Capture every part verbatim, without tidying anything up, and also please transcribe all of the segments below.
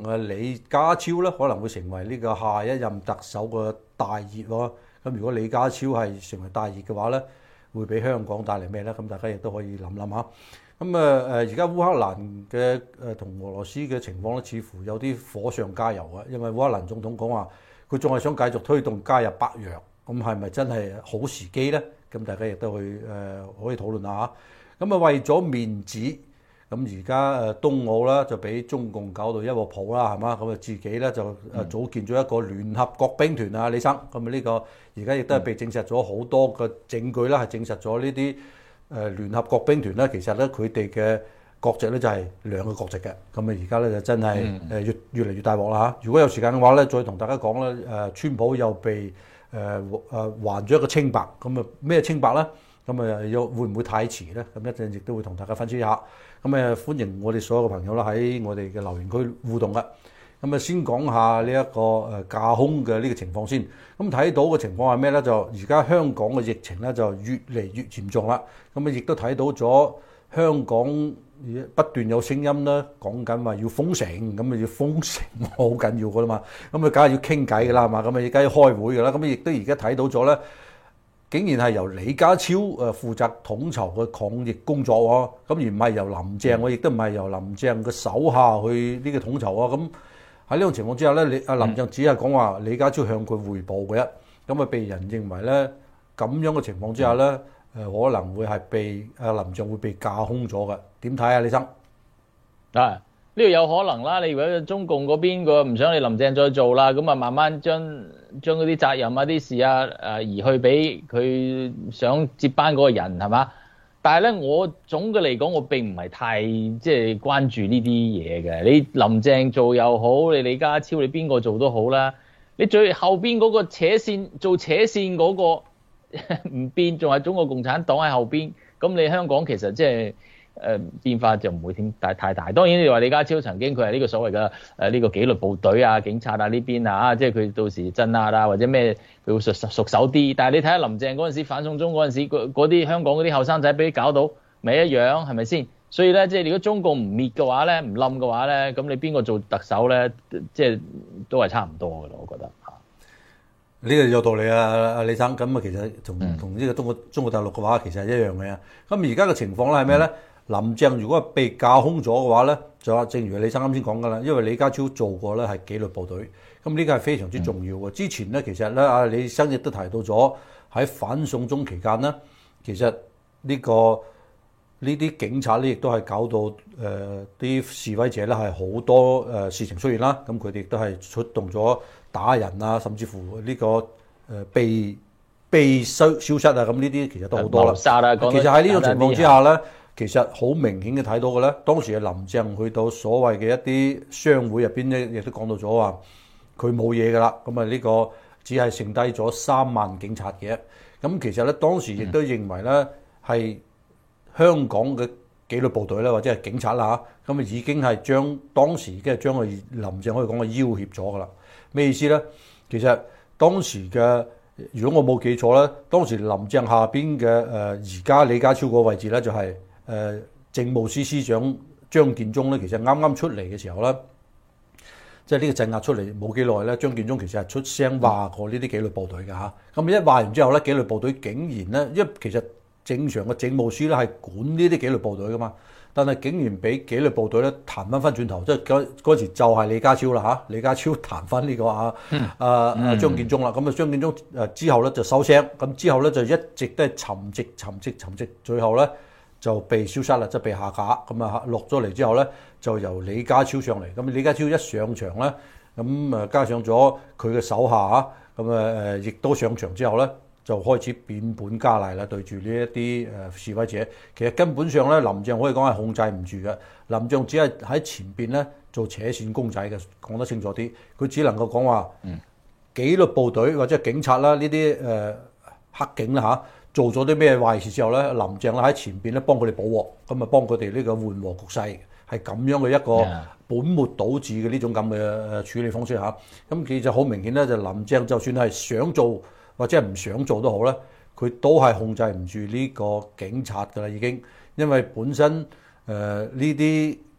誒李家超咧可能會成為呢個下一任特首嘅大熱喎。咁如果李家超係成為大熱嘅話咧，會俾香港帶嚟咩咧？咁大家亦都可以諗諗下。咁啊誒，而家烏克蘭嘅誒同俄羅斯嘅情況咧，似乎有啲火上加油啊。因為烏克蘭總統講話，佢仲係想繼續推動加入北約，咁係咪真係好時機咧？咁大家亦都去誒、呃、可以討論下嚇。咁啊為咗面子，咁而家誒冬奧啦就俾中共搞到一鑊泡啦，係嘛？咁啊自己咧就誒組建咗一個聯合國兵團啊，李生。咁啊呢個而家亦都係被證實咗好多嘅證據啦，係證實咗呢啲誒聯合國兵團咧，其實咧佢哋嘅國籍咧就係兩個國籍嘅。咁啊而家咧就真係誒越越嚟越大鑊啦嚇。如果有時間嘅話咧，再同大家講咧誒，川普又被誒誒還咗一個清白。咁啊咩清白咧？咁啊又會唔會太遲咧？咁一陣亦都會同大家分析一下。咁誒歡迎我哋所有嘅朋友啦喺我哋嘅留言區互動嘅。咁啊先講下呢一個誒架空嘅呢個情況先。咁睇到嘅情況係咩咧？就而家香港嘅疫情咧就越嚟越嚴重啦。咁啊亦都睇到咗香港不斷有聲音啦，講緊話要封城，咁啊要封城好緊要噶啦嘛。咁啊梗係要傾偈噶啦，係嘛？咁啊而家要開會噶啦。咁亦都而家睇到咗咧。竟然係由李家超誒負責統籌嘅抗疫工作喎，咁而唔係由林鄭，我亦都唔係由林鄭嘅手下去呢個統籌啊。咁喺呢種情況之下咧，李阿林鄭只係講話李家超向佢彙報嘅啫，咁啊被人認為咧咁樣嘅情況之下咧，誒可能會係被阿林鄭會被架空咗嘅。點睇啊，李生？ 啊！呢度有可能啦，你如果中共嗰邊個唔想你林鄭再做啦，咁啊慢慢將將嗰啲責任啊啲事啊誒移去俾佢想接班嗰個人係嘛？但係咧，我總嘅嚟講，我並唔係太即係關注呢啲嘢嘅。你林鄭做又好，你李家超你邊個做都好啦，你最後邊嗰個扯線做扯線嗰個唔變，仲係中國共產黨喺後邊，咁你香港其實即係。誒、呃、變化就唔會點大太大。當然你話李家超曾經佢係呢個所謂嘅誒呢個紀律部隊啊、警察啊呢邊啊，即係佢到時鎮壓啊或者咩佢會熟熟手啲。但係你睇下林鄭嗰陣時反送中嗰陣時，嗰啲香港嗰啲後生仔俾搞到咪一樣係咪先？所以咧，即係如果中共唔滅嘅話咧，唔冧嘅話咧，咁你邊個做特首咧，即係都係差唔多㗎啦，我覺得嚇。 呢個有道理啊，阿李生。咁啊，其實同同呢個中國中國大陸嘅話，其實係一樣嘅。咁而家嘅情況咧係咩咧？嗯林鄭如果係被架空咗嘅話咧，就話正如李生啱先講㗎啦，因為李家超做過咧係紀律部隊，咁呢個係非常之重要嘅。之前咧其實咧阿李生亦都提到咗喺反送中期間咧，其實呢個呢啲警察咧亦都係搞到誒啲、呃、示威者咧係好多誒事情出現啦，咁佢哋亦都係出動咗打人啊，甚至乎呢、這個誒、呃、被被消消失啊，咁呢啲其實都好多啦。其實喺呢種情況之下咧。其實好明顯嘅睇到嘅咧，當時嘅林鄭去到所謂嘅一啲商會入邊咧，亦都講到咗話佢冇嘢㗎啦。咁啊呢個只係剩低咗三萬警察嘅。咁其實咧當時亦都認為咧係香港嘅紀律部隊咧或者係警察啦嚇，咁啊已經係將當時已經係將佢林鄭可以講係要挾咗㗎啦。咩意思咧？其實當時嘅如果我冇記錯咧，當時林鄭下邊嘅誒而家李家超個位置咧就係、是。誒、呃、政務司司長張建宗咧，其實啱啱出嚟嘅時候咧，即係呢個鎮壓出嚟冇幾耐咧，張建宗其實係出聲話過呢啲紀律部隊嘅嚇。咁一話完之後咧，紀律部隊竟然咧，因為其實正常嘅政務司咧係管呢啲紀律部隊噶嘛，但係竟然俾紀律部隊咧彈翻翻轉頭，即係嗰嗰時就係李家超啦嚇，李家超彈翻呢個啊啊啊張建宗啦。咁啊張建宗誒之後咧就收聲，咁之後咧就一直都係沉寂沉寂沉寂，最後咧。就被消失啦，即係被下架。咁啊落咗嚟之後咧，就由李家超上嚟。咁李家超一上場咧，咁誒加上咗佢嘅手下嚇，咁啊誒亦都上場之後咧，就開始變本加厲啦，對住呢一啲誒示威者。其實根本上咧，林鄭可以講係控制唔住嘅。林鄭只係喺前邊咧做扯線公仔嘅，講得清楚啲。佢只能夠講話，嗯，紀律部隊或者警察啦，呢啲誒黑警啦嚇。做咗啲咩壞事之後咧，林鄭咧喺前邊咧幫佢哋補鑊，咁啊幫佢哋呢個緩和局勢，係咁樣嘅一個本末倒置嘅呢種咁嘅誒處理方式嚇。咁其實好明顯咧，就林鄭就算係想做或者係唔想做都好咧，佢都係控制唔住呢個警察㗎啦已經，因為本身誒呢啲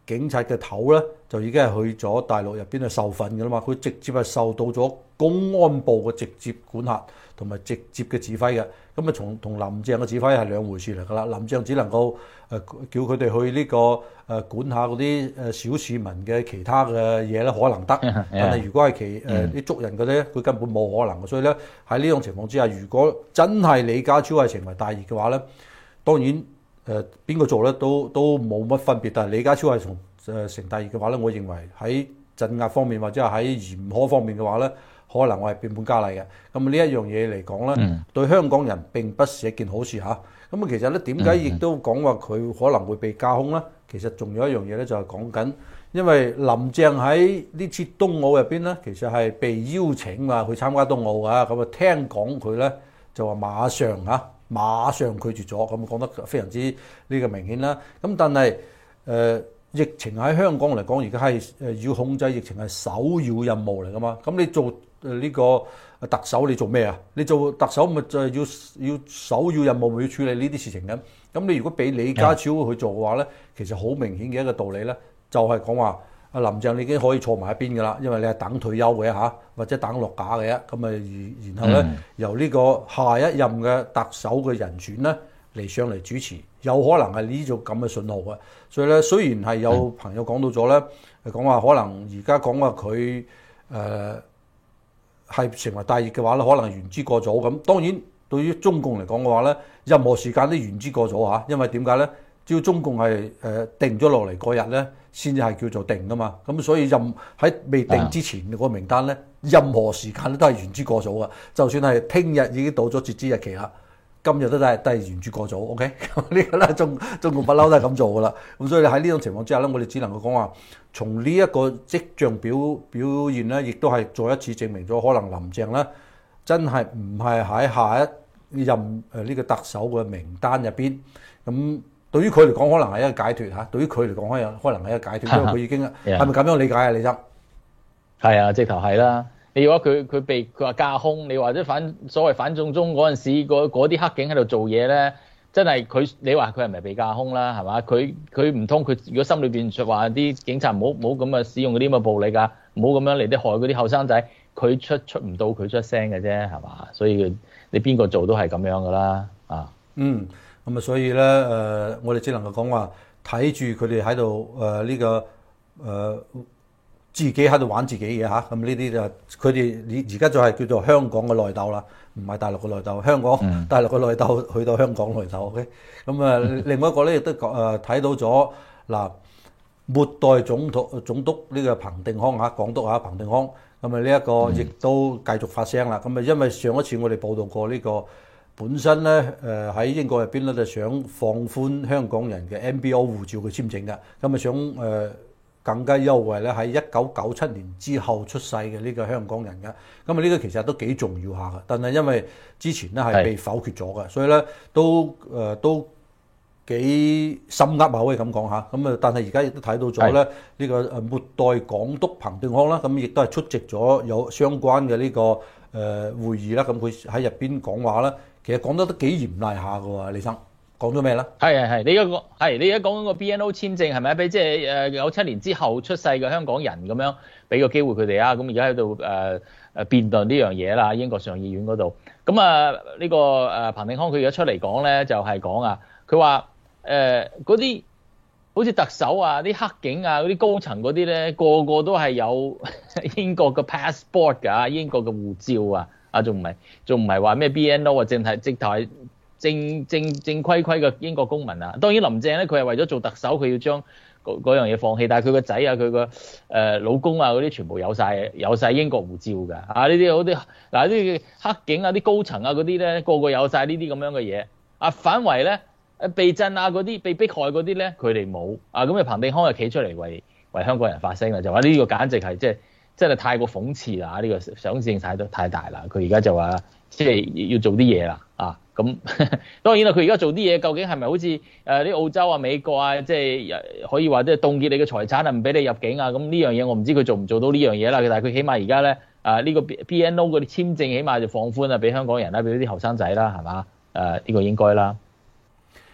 警察嘅頭咧就已經係去咗大陸入邊去受訓㗎啦嘛，佢直接係受到咗公安部嘅直接管轄同埋直接嘅指揮嘅。咁啊，從同林鄭嘅指揮係兩回事嚟㗎啦。林鄭只能夠誒叫佢哋去呢個誒管下嗰啲誒小市民嘅其他嘅嘢咧，可能得。但係如果係其誒啲捉人嘅咧，佢根本冇可能嘅。所以咧喺呢種情況之下，如果真係李家超係成為大熱嘅話咧，當然誒邊個做咧都都冇乜分別。但係李家超係從誒成大熱嘅話咧，我認為喺鎮壓方面或者係喺嚴苛方面嘅話咧，可能我係變本加厲嘅。咁呢一樣嘢嚟講咧，嗯、對香港人並不是一件好事嚇。咁啊，其實咧點解亦都講話佢可能會被架空咧？其實仲有一樣嘢咧，就係講緊，因為林鄭喺呢次冬奧入邊咧，其實係被邀請啊去參加冬奧啊。咁啊，聽講佢咧就話馬上嚇，馬上拒絕咗。咁講得非常之呢個明顯啦。咁但係誒。呃疫情喺香港嚟講，而家係誒要控制疫情係首要任務嚟噶嘛？咁你做誒呢個特首，你做咩啊？你做特首咪就係要要首要任務，咪要處理呢啲事情嘅。咁你如果俾李家超去做嘅話咧，其實好明顯嘅一個道理咧，就係講話阿林鄭你已經可以坐埋一邊噶啦，因為你係等退休嘅嚇，或者等落架嘅。咁啊，然後咧、嗯、由呢個下一任嘅特首嘅人選咧嚟上嚟主持，有可能係呢種咁嘅信號嘅。所以咧，雖然係有朋友講到咗咧，講話可能而家講話佢誒係成為大熱嘅話咧，可能言之過早咁。當然對於中共嚟講嘅話咧，任何時間都言之過早嚇，因為點解咧？只要中共係誒、呃、定咗落嚟嗰日咧，先至係叫做定噶嘛。咁所以任喺未定之前嘅嗰個名單咧，任何時間都係言之過早嘅。就算係聽日已經到咗截止日期啦。今日都都係都係言之過早 ，OK？ 呢個咧中中共不嬲都係咁做噶啦。咁所以喺呢種情況之下咧，我哋只能夠講話，從呢一個跡象表表現咧，亦都係再一次證明咗，可能林鄭咧真係唔係喺下一任誒呢個特首嘅名單入邊。咁對於佢嚟講，可能係一個解脫嚇。對於佢嚟講，可能可能係一個解脫，因為佢已經係咪咁樣理解啊？李生係啊，直頭係啦。你話佢佢被佢話架空，你或者反所謂反送中嗰陣時，嗰啲黑警喺度做嘢咧，真係佢你話佢係咪被架空啦？係嘛？佢佢唔通佢如果心裏邊說話啲警察唔好唔好咁啊使用嗰啲咁嘅暴力㗎，唔好咁樣嚟啲害嗰啲後生仔，佢出出唔到佢出聲嘅啫，係嘛？所以你邊個做都係咁樣㗎啦，啊嗯咁啊，所以咧誒、呃，我哋只能夠講話睇住佢哋喺度誒呢個誒。呃自己喺度玩自己嘢嚇，咁呢啲就佢哋而家就係叫做香港嘅內鬥啦，唔係大陸嘅內鬥。香港、嗯、大陸嘅內鬥去到香港內鬥 ，OK。咁啊，另外一個咧亦都誒睇到咗嗱，末代總督總督呢個彭定康嚇，港督嚇彭定康，咁啊呢一個亦都繼續發聲啦。咁啊，因為上一次我哋報道過呢、這個本身咧誒喺英國入邊咧就想放寬香港人嘅 M B O 護照嘅簽證嘅，咁啊想誒。呃更加優惠咧，喺一九九七年之後出世嘅呢個香港人嘅，咁啊呢個其實都幾重要下嘅。但係因為之前咧係被否決咗嘅，所以咧都誒、呃、都幾心噏啊，可以咁講下。咁啊，但係而家亦都睇到咗咧，呢個誒末代港督彭定康啦，咁亦都係出席咗有相關嘅呢個誒會議啦。咁佢喺入邊講話啦，其實講得都幾嚴厲下嘅喎，李生。講咗咩咧？係係係，你而家講係你而家講緊個 B N O 簽證係咪俾即係誒九七年之後出世嘅香港人咁樣俾個機會佢哋啊？咁而家喺度誒誒辯論呢樣嘢啦，英國上議院嗰度。咁啊呢個誒彭定康佢而家出嚟講咧，就係講啊，佢話誒嗰啲好似特首啊、啲黑警啊、嗰啲高層嗰啲咧，個個都係有英國嘅 passport 㗎，英國嘅護照啊，啊仲唔係仲唔係話咩 B N O 啊，淨係直頭係。正正正規規嘅英國公民啊，當然林鄭咧佢係為咗做特首，佢要將嗰嗰樣嘢放棄，但係佢個仔啊、佢個誒老公啊嗰啲全部有晒有晒英國護照㗎啊！呢啲好啲嗱啲黑警啊、啲高層啊嗰啲咧，個個有晒呢啲咁樣嘅嘢啊，反為咧誒被鎮啊嗰啲被迫害嗰啲咧，佢哋冇啊，咁啊彭定康就企出嚟為為香港人發聲啦，就話呢個簡直係即係真係太過諷刺啦！呢個想象性太多太大啦，佢而家就話即係要做啲嘢啦啊！咁當然啦，佢而家做啲嘢究竟係咪好似誒啲澳洲啊、美國啊，即係可以話即係凍結你嘅財產啊，唔俾你入境啊？咁呢樣嘢我唔知佢做唔做到呢樣嘢啦。但係佢起碼而家咧啊呢個 B N O 嗰啲簽證起碼就放寬啊，俾香港人啦，俾啲後生仔啦，係嘛？誒呢個應該啦。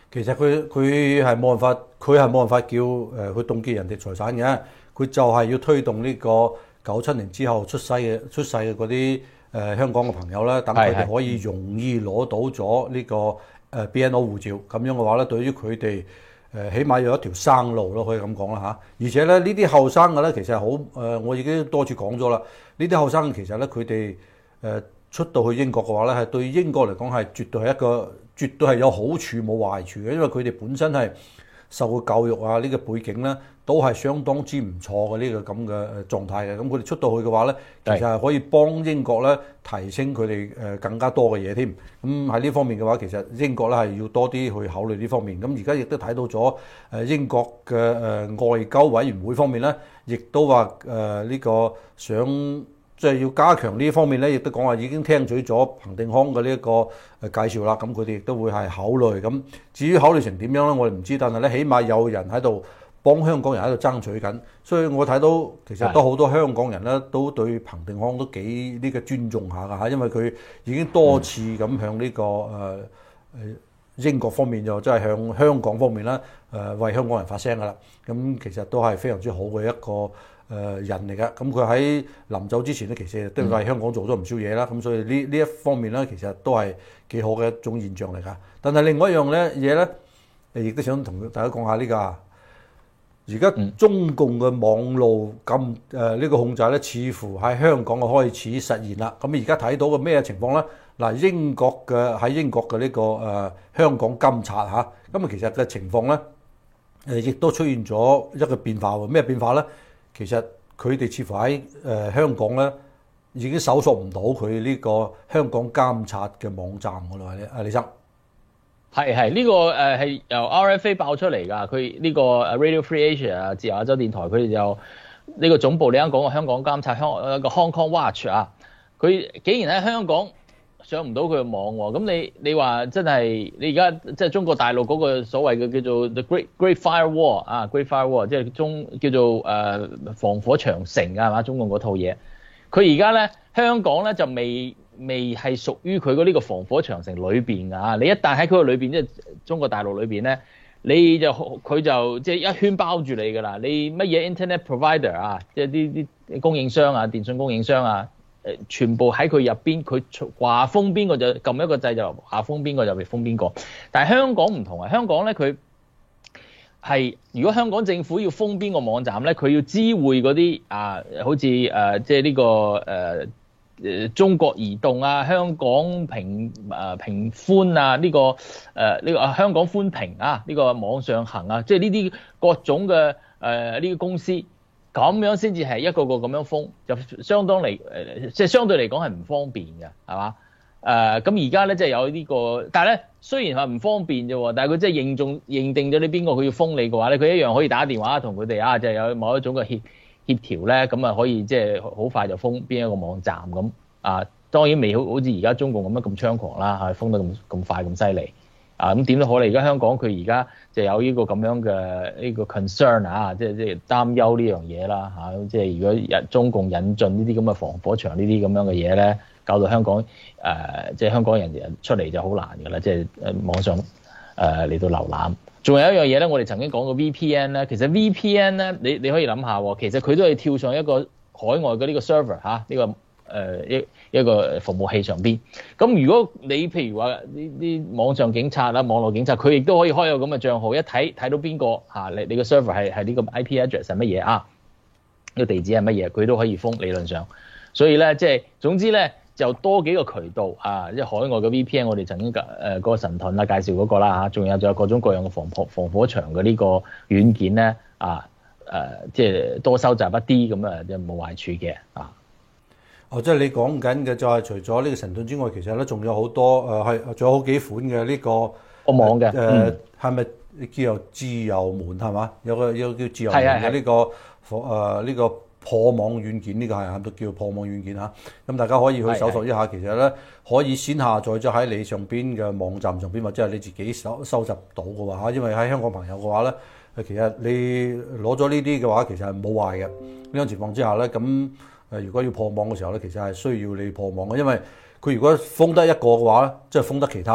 其實佢佢係冇辦法，佢係冇辦法叫誒、呃、去凍結人哋財產嘅，佢就係要推動呢個九七年之後出世嘅出世嘅嗰啲誒香港嘅朋友咧，等佢哋可以容易攞到咗呢個誒 B N O 護照，咁樣嘅話咧，對於佢哋誒起碼有一條生路咯，可以咁講啦嚇。而且咧呢啲後生嘅咧，其實係好誒，我已經多次講咗啦，呢啲後生其實咧佢哋誒出到去英國嘅話咧，係對英國嚟講係絕對係一個絕對係有好處冇壞處嘅，因為佢哋本身係受過教育啊，呢個背景咧都係相當之唔錯嘅呢個咁嘅誒狀態嘅。咁佢哋出到去嘅話咧，其實係可以幫英國咧提升佢哋誒更加多嘅嘢添。咁喺呢方面嘅話，其實英國咧係要多啲去考慮呢方面。咁而家亦都睇到咗誒英國嘅誒外交委員會方面咧，亦都話誒呢個想。即係要加強呢一方面咧，亦都講話已經聽取咗彭定康嘅呢一個誒介紹啦。咁佢哋亦都會係考慮。咁至於考慮成點樣咧，我哋唔知。但係咧，起碼有人喺度幫香港人喺度爭取緊。所以我睇到其實都好多香港人咧，都對彭定康都幾呢個尊重下㗎嚇，因為佢已經多次咁向呢個誒誒英國方面又即係向香港方面啦誒為香港人發聲㗎啦。咁其實都係非常之好嘅一個。誒、呃、人嚟㗎，咁佢喺臨走之前咧，其實都為香港做咗唔少嘢啦，咁、嗯、所以呢呢一方面咧，其實都係幾好嘅一種現象嚟㗎。但係另外一樣咧嘢咧，誒亦都想同大家講下呢、這個。而家中共嘅網路禁誒呢個控制咧，似乎喺香港嘅開始實現啦。咁而家睇到嘅咩情況咧？嗱，英國嘅喺英國嘅呢、這個誒、呃、香港監察嚇，咁啊其實嘅情況咧，誒亦都出現咗一個變化喎。咩變化咧？其實佢哋似乎喺誒、呃、香港咧，已經搜索唔到佢呢個香港監察嘅網站㗎啦，阿李生。 係係呢個誒係由 R F A 爆出嚟㗎，佢呢個 Radio Free Asia 啊，自由亞洲電台，佢哋就呢個總部你啱講嘅香港監察香一個 Hong Kong Watch 啊，佢竟然喺香港上唔到佢嘅網喎，咁你你話真係你而家即係中國大陸嗰個所謂嘅叫做 The Great Great Firewall 啊 Great Firewall 即係中叫做誒、呃、防火長城啊係嘛，中共嗰套嘢，佢而家咧香港咧就未未係屬於佢嗰呢個防火長城裏邊㗎，你一旦喺佢個裏邊即係中國大陸裏邊咧，你就佢就即係一圈包住你㗎啦，你乜嘢 Internet Provider 啊，即係啲啲供應商啊，電信供應商啊。全部喺佢入邊，佢話封邊個就撳一個掣就話封邊個就被封邊個。但係香港唔同啊，香港咧佢係如果香港政府要封邊個網站咧，佢要知會嗰啲啊，好似誒即係呢個誒誒中國移動啊、香港平誒平寬啊、呢個誒呢個啊香港寬頻啊、呢個網上行啊，即係呢啲各種嘅誒呢個公司。咁樣先至係一個個咁樣封，就相當嚟誒，即係相對嚟講係唔方便嘅，係嘛？誒咁而家咧即係有呢個，但係咧雖然係唔方便啫，但係佢即係認中認定咗你邊個佢要封你嘅話咧，佢一樣可以打電話同佢哋啊，就係有某一種嘅協協調咧，咁啊可以即係好快就封邊一個網站咁啊。當然未好好似而家中共咁樣咁猖狂啦，係封得咁咁快咁犀利。啊咁點都好啦，而家香港佢而家就有呢個咁樣嘅呢個 concern 啊，即係即係擔憂呢樣嘢啦嚇，即係如果引中共引進呢啲咁嘅防火牆呢啲咁樣嘅嘢咧，搞到香港誒、呃、即係香港人出嚟就好難㗎啦，即係誒網上誒嚟、呃、到瀏覽。仲有一樣嘢咧，我哋曾經講過 V P N 咧，其實 V P N 咧，你你可以諗下喎，其實佢都係跳上一個海外嘅呢個 server 嚇、啊，呢、呢個。誒一一個服務器上邊，咁如果你譬如話呢啲網上警察啦、網絡警察，佢亦都可以開個咁嘅帳號，一睇睇到邊個嚇你你個 server 係係呢個 I P address 係乜嘢啊？呢個地址係乜嘢？佢都可以封理論上。所以咧，即係總之咧，就多幾個渠道啊，即係海外嘅 V P N，我哋曾經誒嗰個神盾啦介紹嗰個啦嚇，仲有仲有各種各樣嘅防火防火牆嘅呢個軟件咧啊誒，即係多收集一啲咁啊，即係冇壞處嘅啊。 哦，即係你講緊嘅就係除咗呢個神盾之外，其實咧仲有好多誒係，仲有好幾款嘅呢個個網嘅誒係咪叫做自由門係嘛？有個有個叫自由門嘅呢個誒呢個破網軟件，呢個係係咪叫破網軟件嚇？咁大家可以去搜索一下，其實咧可以先下載咗喺你上邊嘅網站上邊，或者係你自己收收集到嘅話嚇。因為喺香港朋友嘅話咧，其實你攞咗呢啲嘅話，其實係冇壞嘅。呢種情況之下咧，咁。誒，如果要破網嘅時候咧，其實係需要你破網嘅，因為佢如果封得一個嘅話咧，即係封得其他啦，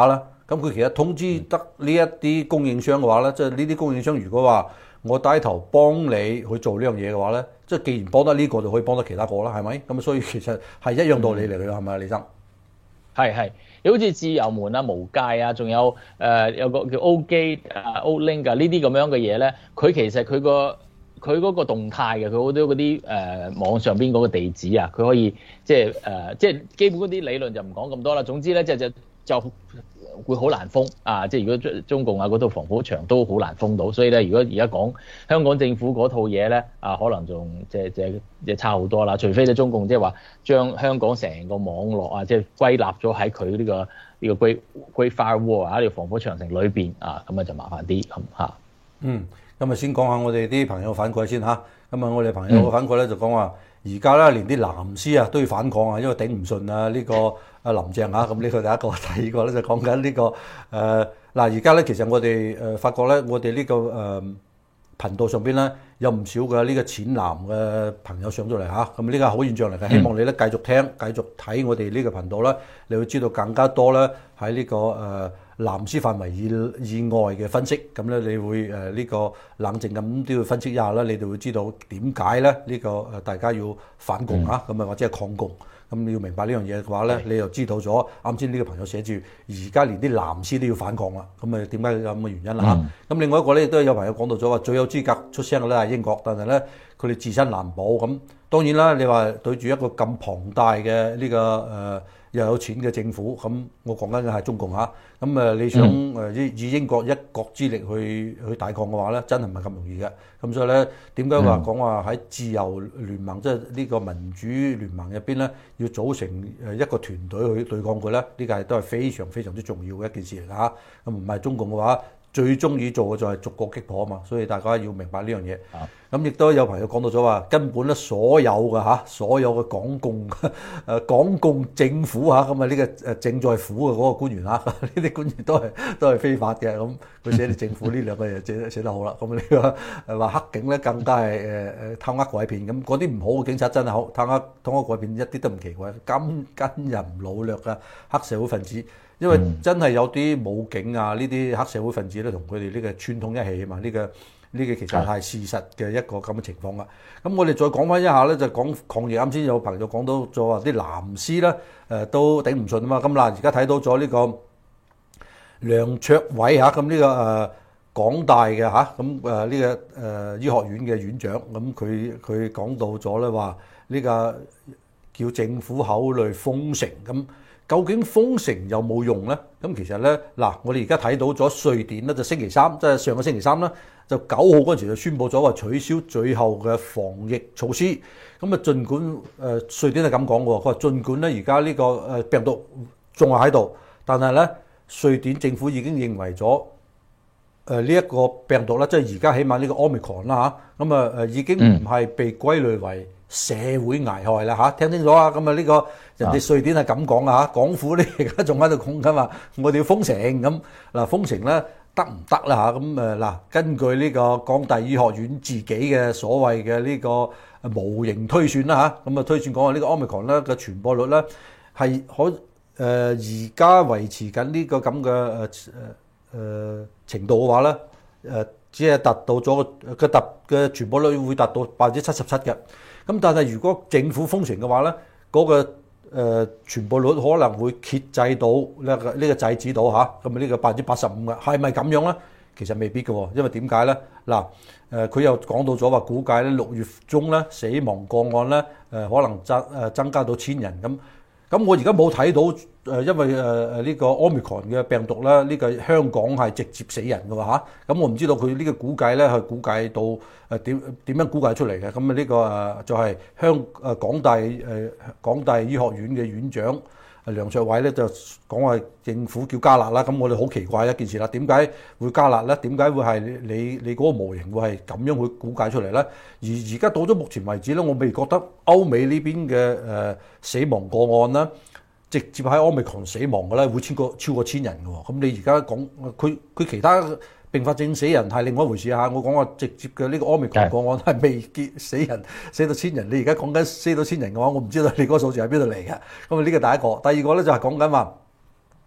咁佢其實通知得呢一啲供應商嘅話咧，即係呢啲供應商如果話我帶頭幫你去做呢樣嘢嘅話咧，即係既然幫得呢個就可以幫得其他個啦，係咪？咁所以其實係一樣道理嚟嘅，係咪啊，李生？ 係係，你好似自由門啊、無界啊，仲有誒、呃、有個叫 O-Gate 啊、O-Link 啊呢啲咁樣嘅嘢咧，佢其實佢個佢嗰個動態嘅，佢好多嗰啲誒網上邊嗰個地址啊，佢可以即係誒、呃、即係基本嗰啲理論就唔講咁多啦。總之咧就就就會好難封啊！即係如果中中共啊嗰套防火牆都好難封到，所以咧如果而家講香港政府嗰套嘢咧啊，可能仲即係即係即係差好多啦。除非咧中共即係話將香港成個網絡啊，即係歸納咗喺佢呢個呢個 Great Great Firewall 啊呢個防火長城裏邊啊，咁啊就麻煩啲咁嚇。 嗯，咁啊先講下我哋啲朋友反饋先嚇。咁啊，我哋朋友嘅反饋咧就講話，而家咧連啲藍絲啊都要反抗啊，因為頂唔順啊呢個。阿林鄭啊，咁呢個第一個，第二個咧就講緊呢個誒嗱，而家咧其實我哋誒發覺咧，我哋呢個誒頻道上邊咧有唔少嘅呢個淺藍嘅朋友上咗嚟嚇，咁呢個係好現象嚟嘅，希望你咧繼續聽、繼續睇我哋呢個頻道啦，你會知道更加多咧喺呢個誒藍絲範圍以以外嘅分析，咁咧你會誒呢個冷靜咁都要分析一下啦，你哋會知道點解咧呢個誒大家要反共嚇，咁啊或者係抗共。咁你要明白呢樣嘢嘅話咧，你又知道咗啱先呢個朋友寫住，而家連啲藍絲都要反抗啦。咁啊點解有咁嘅原因啦？咁、嗯、另外一個咧，亦都有朋友講到咗話，最有資格出聲嘅咧係英國，但係咧佢哋自身難保。咁當然啦，你話對住一個咁龐大嘅呢、呢個誒、呃、又有錢嘅政府，咁我講緊嘅係中共嚇。咁誒你想誒以以英國一國之力去去抵抗嘅話咧，真係唔係咁容易嘅。咁所以咧，點解話講話喺自由聯盟，即係呢個民主聯盟入邊咧，要組成誒一個團隊去對抗佢咧？呢個係都係非常非常之重要嘅一件事嚟㗎嚇。咁唔係中共嘅話，最中意做嘅就係逐個擊破啊嘛。所以大家要明白呢樣嘢。咁亦都有朋友講到咗話，根本咧所有嘅嚇，所有嘅港共誒港共政府嚇，咁啊呢個誒正在府嘅嗰個官員嚇，呢啲官員都係都係非法嘅。咁佢寫啲政府呢兩個嘢寫寫得好啦。咁呢個誒話黑警咧更加係誒誒貪呃拐騙，咁嗰啲唔好嘅警察真係好貪呃貪呃拐騙，一啲都唔奇怪。金跟人擄掠嘅黑社會分子，因為真係有啲武警啊，呢啲黑社會分子咧同佢哋呢個串通一氣啊嘛，呢個。呢個其實係事實嘅一個咁嘅情況啦。咁我哋再講翻一下咧，就講抗疫。啱先有朋友講到咗話啲藍絲咧，誒都頂唔順啊嘛。咁嗱，而家睇到咗呢個梁卓偉嚇，咁呢個誒港大嘅嚇，咁誒呢個誒醫學院嘅院長，咁佢佢講到咗咧話呢個叫政府考慮封城咁。究竟封城有冇用咧？咁其實咧，嗱，我哋而家睇到咗瑞典咧，就星期三，即係上個星期三啦，就九號嗰陣時就宣布咗話取消最後嘅防疫措施。咁啊，儘管誒、呃、瑞典係咁講嘅喎，佢話儘管咧而家呢個誒病毒仲係喺度，但係咧瑞典政府已經認為咗誒呢一個病毒咧，即係而家起碼呢個 Omicron 啦嚇，咁啊誒已經唔係被歸類為社會危害啦嚇，聽清楚啊！咁啊呢個人哋瑞典係咁講啊嚇，港府咧而家仲喺度講緊嘛，我哋要封城咁嗱，封城咧得唔得啦嚇？咁誒嗱，根據呢個港大醫學院自己嘅所謂嘅呢個模型推算啦嚇，咁啊推算講話呢個 Omicron 咧嘅傳播率咧係可誒而家維持緊呢個咁嘅誒誒誒程度嘅話咧誒，只係達到咗個特嘅傳播率會達到百分之七十七嘅。咁但係如果政府封城嘅話咧，嗰、那個誒、呃、傳播率可能會遏制到呢、這個呢、這個制止到嚇，咁啊呢個百分之八十五嘅，係咪咁樣咧？其實未必嘅喎，因為點解咧？嗱誒，佢、呃、又講到咗話，估計咧六月中咧死亡個案咧誒、呃、可能增誒增加到千人咁。咁我而家冇睇到誒，因為誒誒呢個 Omicron 嘅病毒咧，呢、這個香港係直接死人嘅喎嚇。咁我唔知道佢呢個估計咧係估計到誒點點樣估計出嚟嘅。咁啊呢個誒就係香誒港大誒港大醫學院嘅院長梁卓偉咧就講話政府叫加辣啦。咁我哋好奇怪一件事啦，點解會加辣咧？點解會係你你嗰個模型會係咁樣去估計出嚟咧？而而家到咗目前為止咧，我未覺得歐美呢邊嘅誒死亡個案啦，直接喺 Omicron 死亡嘅咧會超過超過千人嘅喎。咁你而家講佢佢其他併發症死人係另外一回事嚇。我講話直接嘅呢個 Omicron 個案係未結死人死到千人。你而家講緊死到千人嘅話，我唔知道你嗰個數字喺邊度嚟嘅。咁啊呢個第一個，第二個咧就係講緊話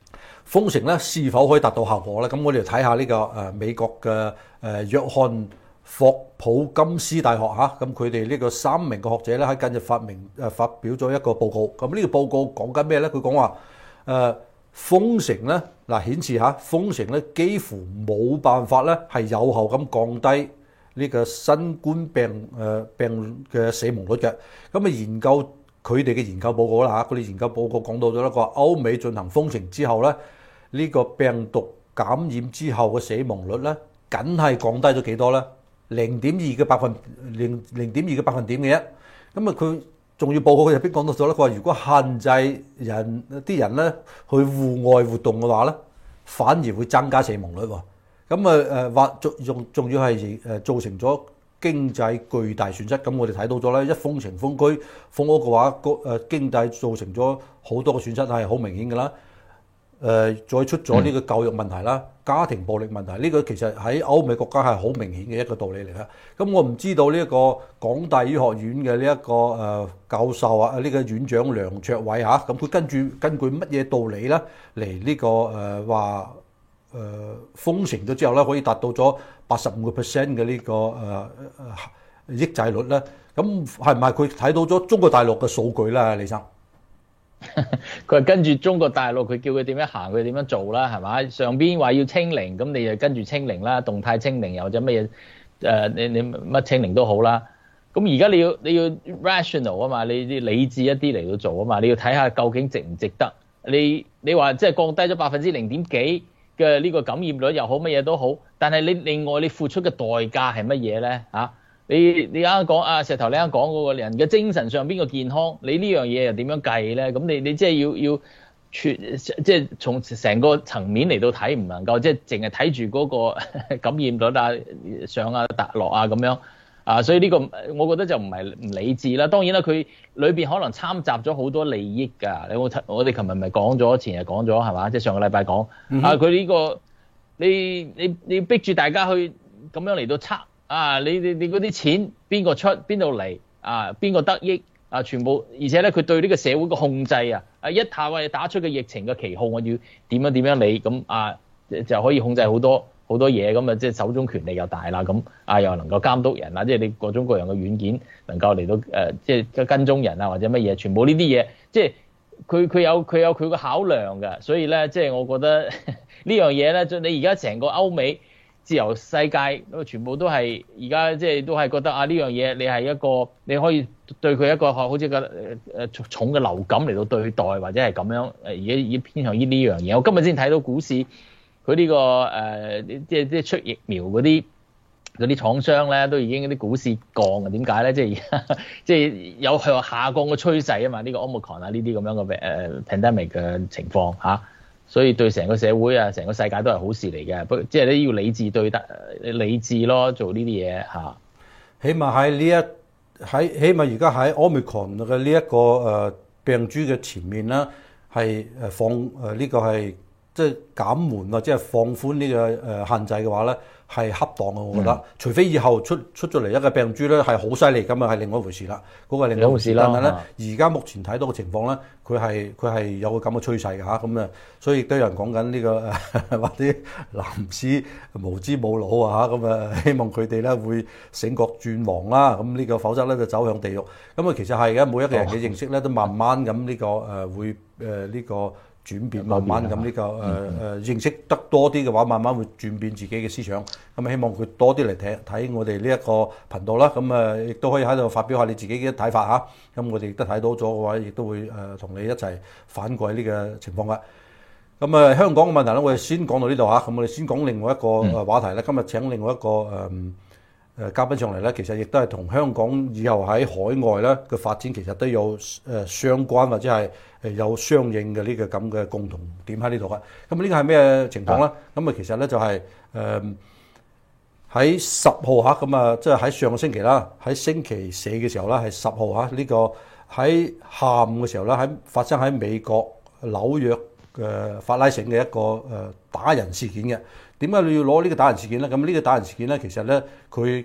封城咧是否可以達到效果咧？咁我哋睇下呢個誒美國嘅誒約翰霍普金斯大學嚇，咁佢哋呢個三名嘅學者咧喺近日發明誒發表咗一個報告。咁呢個報告講緊咩咧？佢講話誒封城咧嗱顯示嚇封城咧幾乎冇辦法咧係有效咁降低呢個新冠病誒病嘅死亡率嘅。咁啊研究佢哋嘅研究報告啦嚇，佢哋研究報告講到咗一個歐美進行封城之後咧。呢個病毒感染之後嘅死亡率咧，梗係降低咗幾多咧？零點二嘅百分零零點二嘅百分點嘅啫。咁啊，佢仲要報告入邊講到咗咧，佢話如果限制人啲人咧去戶外活動嘅話咧，反而會增加死亡率喎。咁啊誒，或仲仲仲要係誒造成咗經濟巨大損失。咁我哋睇到咗咧，一封城封區封屋嘅話，個誒經濟造成咗好多嘅損失係好明顯㗎啦。誒、呃，再出咗呢個教育問題啦、嗯、家庭暴力問題，呢、這個其實喺歐美國家係好明顯嘅一個道理嚟嘅。咁我唔知道呢一個港大醫學院嘅呢一個誒、呃、教授啊，呢、這個院長梁卓偉嚇，咁佢跟住根據乜嘢道理咧嚟呢個誒話誒封城咗之後咧，可以達到咗八十五個 percent 嘅呢個誒誒、呃、抑制率咧？咁係唔係佢睇到咗中國大陸嘅數據咧，李生？ 佢係跟住中國大陸，佢叫佢點樣行，佢點樣做啦，係嘛？上邊話要清零，咁你就跟住清零啦，動態清零又或者乜嘢誒？你你乜清零都好啦。咁而家你要你要 rational 啊嘛，你你理智一啲嚟到做啊嘛，你要睇下究竟值唔值得。你你話即係降低咗百分之零點幾嘅呢個感染率又好，乜嘢都好，但係你另外你付出嘅代價係乜嘢咧？嚇？你你啱啱講啊，石頭你啱啱講嗰個人嘅精神上邊個健康，你呢樣嘢又點樣計咧？咁你你即係要要全即係從成個層面嚟到睇，唔能夠即係淨係睇住嗰個感染率啊上啊達落啊咁樣啊，所以呢個我覺得就唔係唔理智啦。當然啦，佢裏邊可能摻雜咗好多利益㗎。你有冇睇？我哋琴日咪講咗，前日講咗係嘛？即係上個禮拜講啊，佢呢個你你你逼住大家去咁樣嚟到測。啊！你你你嗰啲錢邊個出邊度嚟啊？邊個得益啊？全部而且咧，佢對呢個社會嘅控制啊，啊一下話打出嘅疫情嘅旗號，我要點樣點樣理咁啊，就可以控制好多好多嘢咁啊！即係手中權力又大啦，咁啊又能夠監督人啊，即係你各種各樣嘅軟件能夠嚟到誒，即係跟蹤人啊或者乜嘢，全部呢啲嘢，即係佢佢有佢有佢個考量嘅，所以咧，即係我覺得呢樣嘢咧，就你而家成個歐美。自由世界全部都係而家即係都係覺得啊呢樣嘢你係一個你可以對佢一個好似個誒誒重嘅流感嚟到對待或者係咁樣誒而家已經偏向於呢樣嘢。我今日先睇到股市佢呢、這個誒、呃、即係即係出疫苗嗰啲嗰啲廠商咧都已經啲股市降啊？點解咧？即係而家即係有向下降嘅趨勢啊嘛？呢、這個 Omicron 啊呢啲咁樣嘅誒 pandemic 嘅情況嚇。啊所以對成個社會啊，成個世界都係好事嚟嘅。不過即係你要理智對待，理智咯，做呢啲嘢嚇。 起碼喺呢一喺起碼而家喺 Omicron 嘅呢一個誒病株嘅前面啦，係誒放誒呢個係即係減緩或者係放寬呢個誒限制嘅話咧，係恰當嘅。我覺得，嗯、除非以後出出咗嚟一個病株咧係好犀利咁啊，係另外一回事啦。嗰、那個係另外一回事啦。但係咧，而家目前睇到嘅情況咧，佢係佢係有個咁嘅趨勢嘅嚇。咁啊，所以亦都有人講緊呢個或者藍絲無知冇腦啊嚇。咁啊，希望佢哋咧會醒覺轉黃啦。咁呢個否則咧就走向地獄。咁啊，其實係嘅，每一個人嘅認識咧都慢慢咁呢、這個誒、呃、會誒呢、呃這個。轉變慢慢咁呢、這個誒誒、呃、認識得多啲嘅話，慢慢會轉變自己嘅思想。咁希望佢多啲嚟睇睇我哋呢一個頻道啦。咁啊，亦都可以喺度發表下你自己嘅睇法嚇。咁我哋亦都睇到咗嘅話，亦都會誒同、呃、你一齊反饋呢個情況嘅。咁啊，香港嘅問題咧，我哋先講到呢度嚇。咁我哋先講另外一個誒話題咧。今日請另外一個誒。呃誒嘉賓上嚟咧，其實亦都係同香港以後喺海外咧嘅發展其實都有誒相關或者係誒有相應嘅呢個咁嘅共同點喺呢度嘅。咁呢個係咩情況咧？咁啊其實咧就係誒喺十號嚇，咁啊即係喺上個星期啦，喺星期四嘅時候啦，係十號嚇呢個喺下午嘅時候咧，喺發生喺美國紐約嘅法拉盛嘅一個誒打人事件嘅。點解你要攞呢個打人事件咧？咁呢個打人事件咧，其實咧佢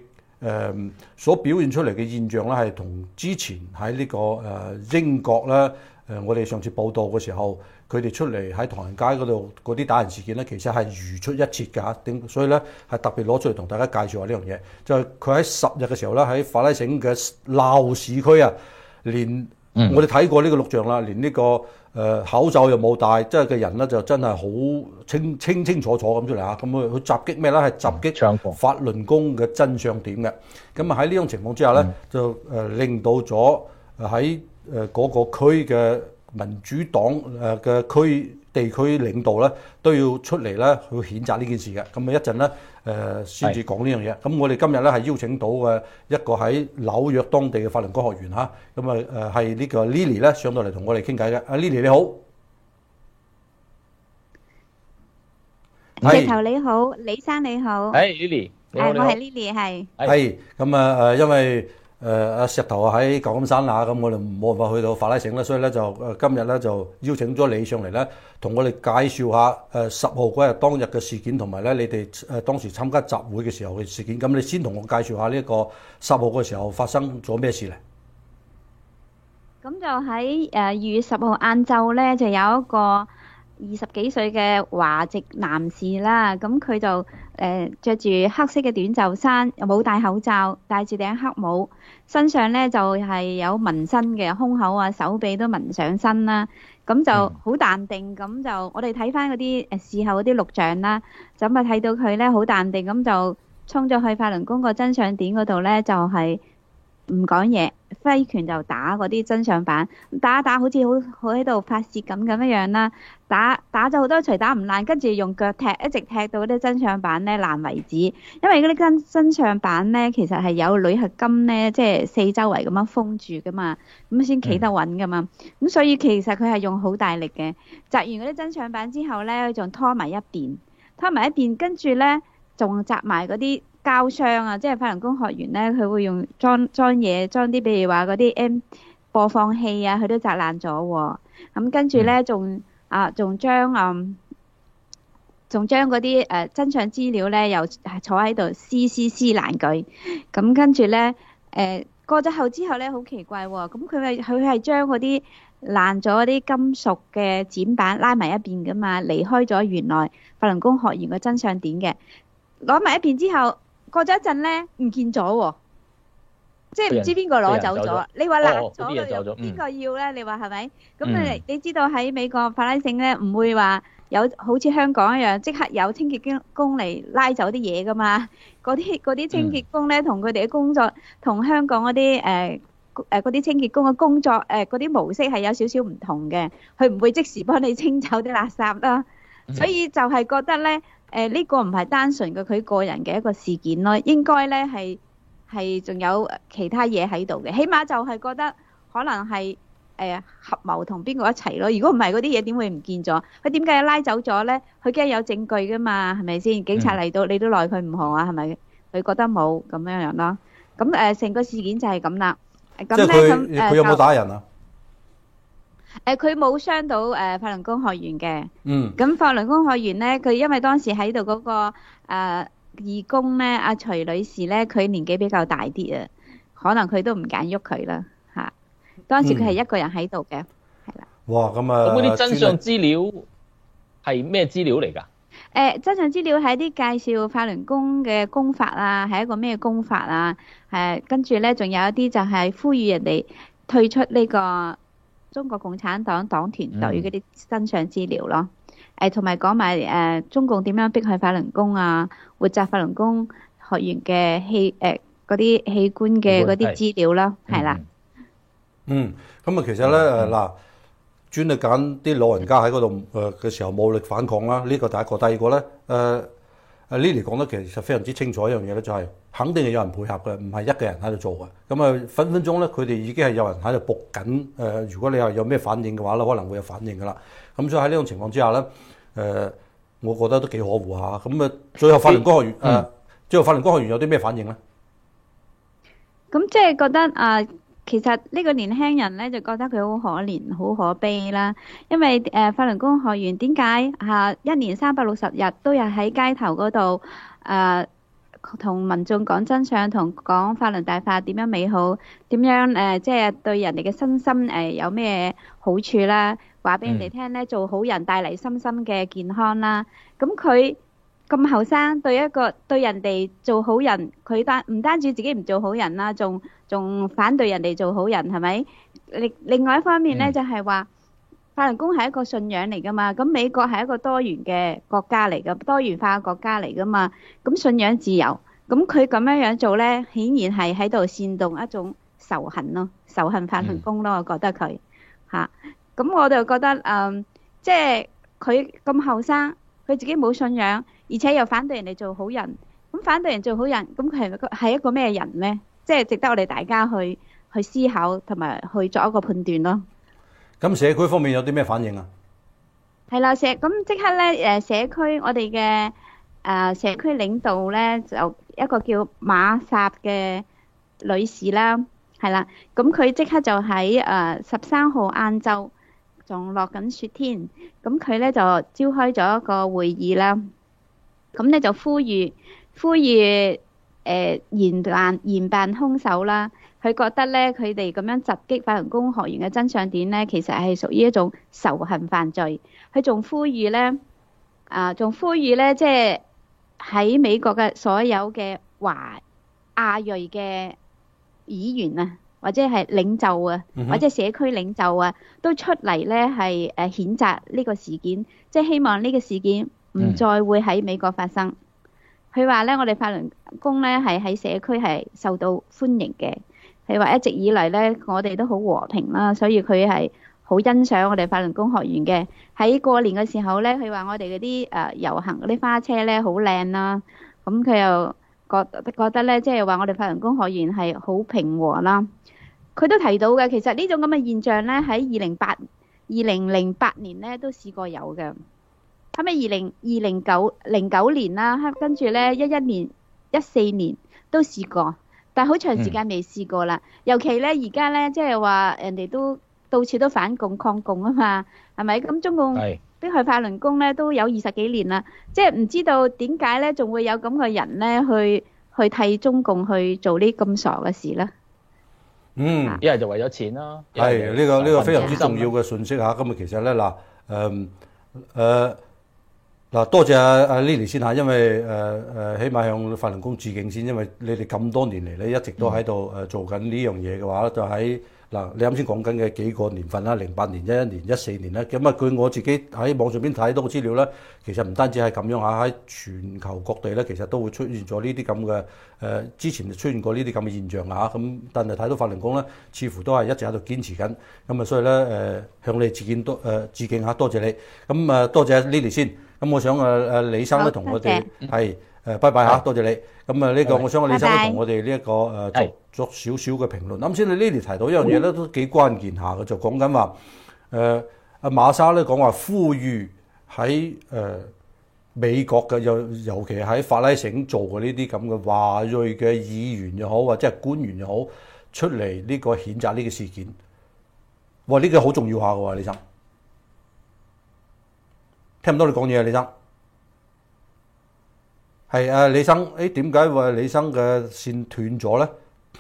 誒所表現出嚟嘅現象咧，係同之前喺呢個誒英國咧誒，我哋上次報道嘅時候，佢哋出嚟喺唐人街嗰度嗰啲打人事件咧，其實係如出一轍㗎嚇。點所以咧係特別攞出嚟同大家介紹下呢樣嘢，就係佢喺十日嘅時候咧，喺法拉盛嘅鬧市區啊，連我哋睇過呢個錄像啦，連呢個誒口罩又冇戴，即係嘅人咧就真係好清清清楚楚咁出嚟嚇。咁佢佢襲擊咩咧？係襲擊法輪功嘅真相點嘅。咁啊喺呢種情況之下咧，就誒令到咗喺誒嗰個區嘅民主黨誒嘅區地區領導咧都要出嚟咧去譴責呢件事嘅。咁啊一陣咧誒先至講呢樣嘢。咁我哋今日咧係邀請到嘅一個喺紐約當地嘅法輪功學員嚇，咁啊誒係呢個 Lily 咧上到嚟同我哋傾偈嘅。阿 Lily 你好， 石頭你好，李生你好， 係 Lily，你好， 係我係 Lily 係。 係咁啊誒，因為誒阿石頭喺舊金山啊，咁我哋冇辦法去到法拉盛啦，所以咧就誒今日咧就邀請咗你上嚟咧，同我哋介紹下誒十號嗰日當日嘅事件，同埋咧你哋誒當時參加集會嘅時候嘅事件。咁你先同我介紹下呢一個十號嘅時候發生咗咩事咧？ 咁就喺誒二月十號晏晝咧，就有一個二十幾歲嘅華籍男士啦，咁佢就誒著住黑色嘅短袖衫，又冇戴口罩，戴住頂黑帽，身上咧就係有紋身嘅，胸口啊、手臂都紋上身啦。咁就好淡定，咁就我哋睇翻嗰啲誒事後嗰啲錄像啦，咁啊睇到佢咧好淡定，咁就衝咗去法輪功個真相點嗰度咧，就係唔講嘢，揮拳就打嗰啲真相板，打一打好似好好喺度發泄咁咁樣樣啦，打打咗好多錘打唔爛，跟住用腳踢，一直踢到啲真相板咧爛為止。因為嗰啲真真相板咧其實係有鋁合金咧，即係四周圍咁樣封住噶嘛，咁先企得穩噶嘛。咁所以其實佢係用好大力嘅。擲完嗰啲真相板之後咧，佢仲拖埋一邊，拖埋一邊，跟住咧仲擲埋嗰啲膠箱啊，即係法輪功學員咧，佢會用裝裝嘢，裝啲譬如話嗰啲 M 播放器啊，佢都砸爛咗喎。咁跟住咧，仲啊，仲將嗯，仲將嗰啲誒真相資料咧，又坐喺度撕撕撕爛佢。咁跟住咧，誒過咗後之後咧，好奇怪喎。咁佢係佢係將嗰啲爛咗啲金屬嘅剪板拉埋一邊噶嘛，離開咗原來法輪功學員嘅真相點嘅，攞埋一邊之後。過咗一陣咧，唔見咗喎，即係唔知邊個攞走咗。你話爛咗，邊個要咧？你話係咪？咁你你知道喺美國法拉盛咧，唔會話有好似香港一樣，即刻有清潔工嚟拉走啲嘢噶嘛？嗰啲嗰啲清潔工咧，同佢哋嘅工作，同香港嗰啲誒誒嗰啲清潔工嘅工作誒嗰啲模式係有少少唔同嘅，佢唔會即時幫你清走啲垃圾啦。所以就係覺得咧。誒呢個唔係單純嘅佢個人嘅一個事件咯，應該咧係係仲有其他嘢喺度嘅，起碼就係覺得可能係誒合謀同邊個一齊咯。如果唔係嗰啲嘢點會唔見咗？佢點解要拉走咗咧？佢梗係有證據噶嘛，係咪先？警察嚟到你都奈佢唔何啊，係咪？佢覺得冇咁樣樣咯。咁誒成個事件就係咁啦。咁咧咁誒佢有冇打人啊？ 誒佢冇傷到誒法輪功學員嘅， 嗯， 咁法輪功學員咧，佢因為當時喺度嗰個誒義工咧，阿徐女士咧，佢年紀比較大啲啊，可能佢都唔敢喐佢啦嚇。當時佢係一個人喺度嘅，係啦。 哇，咁啊！ 咁嗰啲真相資料係咩資料嚟㗎？ 誒真相資料係啲介紹法輪功嘅功法啊，係一個咩功法啊？誒跟住咧，仲有一啲就係呼籲人哋退出呢個中國共產黨黨團隊嗰啲真相資料咯，誒同埋講埋誒中共點樣迫害法輪功啊，活摘法輪功學員嘅器誒嗰啲器官嘅嗰啲資料咯，係啦。 嗯，咁啊其實咧誒嗱，專係揀啲老人家喺嗰度誒嘅時候武力反抗啦，呢個第一個。第二個咧誒誒 Lily 講得其實非常之清楚一樣嘢咧，就係肯定係有人配合嘅，唔係一個人喺度做嘅。咁啊分分鐘咧，佢哋已經係有人喺度搏緊誒。如果你話有咩反應嘅話咧，可能會有反應噶啦。咁所以喺呢種情況之下咧，誒，我覺得都幾可惡嚇。咁啊，最後法輪功學員誒，最後法輪功學員有啲咩反應咧？ 咁即係覺得啊，其實呢個年輕人咧就覺得佢好可憐、好可悲啦。因為誒法輪功學員點解嚇一年三百六十日都有喺街頭嗰度誒同民眾講真相，同講法輪大法點樣美好，點樣誒、呃、即係對人哋嘅身心誒、呃、有咩好處啦，話俾人哋聽咧，做好人帶嚟身心嘅健康啦。咁佢咁後生，對一個對人哋做好人，佢單唔單止自己唔做好人啦，仲仲反對人哋做好人，係咪？另另外一方面咧， 嗯、 就係話法輪功係一個信仰嚟噶嘛，咁美國係一個多元嘅國家嚟噶，多元化嘅國家嚟噶嘛，咁信仰自由，咁佢咁樣樣做咧，顯然係喺度煽動一種仇恨咯，仇恨法輪功咯，我覺得佢嚇，咁我就覺得誒，即係佢咁後生，佢自己冇信仰，而且又反對人哋做好人，咁反對人做好人，咁佢係係一個咩人咧？即係值得我哋大家去去思考同埋去作一個判斷咯。 咁社區方面有啲咩反應啊？ 係啦，社咁即刻咧誒，社區我哋嘅誒社區領導咧就一個叫馬薩嘅女士啦，係啦，咁佢即刻就喺誒十三號晏晝仲落緊雪天，咁佢咧就召開咗一個會議啦，咁咧就呼籲呼籲誒嚴辦嚴辦兇手啦。佢覺得咧，佢哋咁樣襲擊法輪功學員嘅真相點咧，其實係屬於一種仇恨犯罪。佢仲呼籲咧，啊，仲呼籲咧，即係喺美國嘅所有嘅華亞裔嘅議員啊，或者係領袖啊，或者社區領袖啊，都出嚟咧係誒譴責呢個事件，即係希望呢個事件唔再會喺美國發生。佢話咧，我哋法輪功咧係喺社區係受到歡迎嘅。佢話一直以嚟咧，我哋都好和平啦，所以佢係好欣賞我哋法輪功學員嘅。喺過年嘅時候咧，佢話我哋嗰啲誒遊行嗰啲花車咧好靚啦，咁佢又覺覺得咧，即係話我哋法輪功學員係好平和啦。佢都提到嘅，其實呢種咁嘅現象咧，喺二零八二零零八年咧都試過有嘅。後尾二零二零九零九年啦，跟住咧一一年、一四年都試過。但係好長時間未試過啦，尤其咧而家咧，即係話人哋都到處都反共抗共啊嘛，係咪？咁中共迫害法輪功咧都有二十幾年啦，即係唔知道點解咧，仲會有咁嘅人咧去去替中共去做呢咁傻嘅事咧？ 嗯， 一係就為咗錢啦。 係呢個呢個非常之重要嘅信息嚇。咁啊，其實咧嗱，誒誒。嗱，多謝阿阿 Lily 先嚇，因為誒誒、呃，起碼向法輪功致敬先，因為你哋咁多年嚟咧，一直都喺度誒做緊呢樣嘢嘅話，就喺嗱，你啱先講緊嘅幾個年份啦，零八年、一一年、一四年咧，咁啊，據我自己喺網上邊睇到嘅資料咧，其實唔單止係咁樣嚇，喺全球各地咧，其實都會出現咗呢啲咁嘅誒，之前就出現過呢啲咁嘅現象嚇，咁但係睇到法輪功咧，似乎都係一直喺度堅持緊，咁啊，所以咧誒、呃，向你致敬多誒、呃、致敬嚇，多謝你，咁啊，多謝 Lily 先。咁我想誒誒李生咧同我哋係誒拜拜嚇，多謝你。咁啊呢個我想李生咧同我哋呢一個誒作作少少嘅評論。啱先你 Lily 提到一樣嘢咧都幾關鍵下嘅，就講緊話誒阿馬莎咧講話呼籲喺誒美國嘅，尤尤其喺法拉盛做嘅呢啲咁嘅華裔嘅議員又好，或者係官員又好，出嚟呢個譴責呢個事件。哇！呢個好重要下嘅喎，李生。聽唔到你講嘢啊，李生。係啊，李生，誒點解話李生嘅線斷咗咧？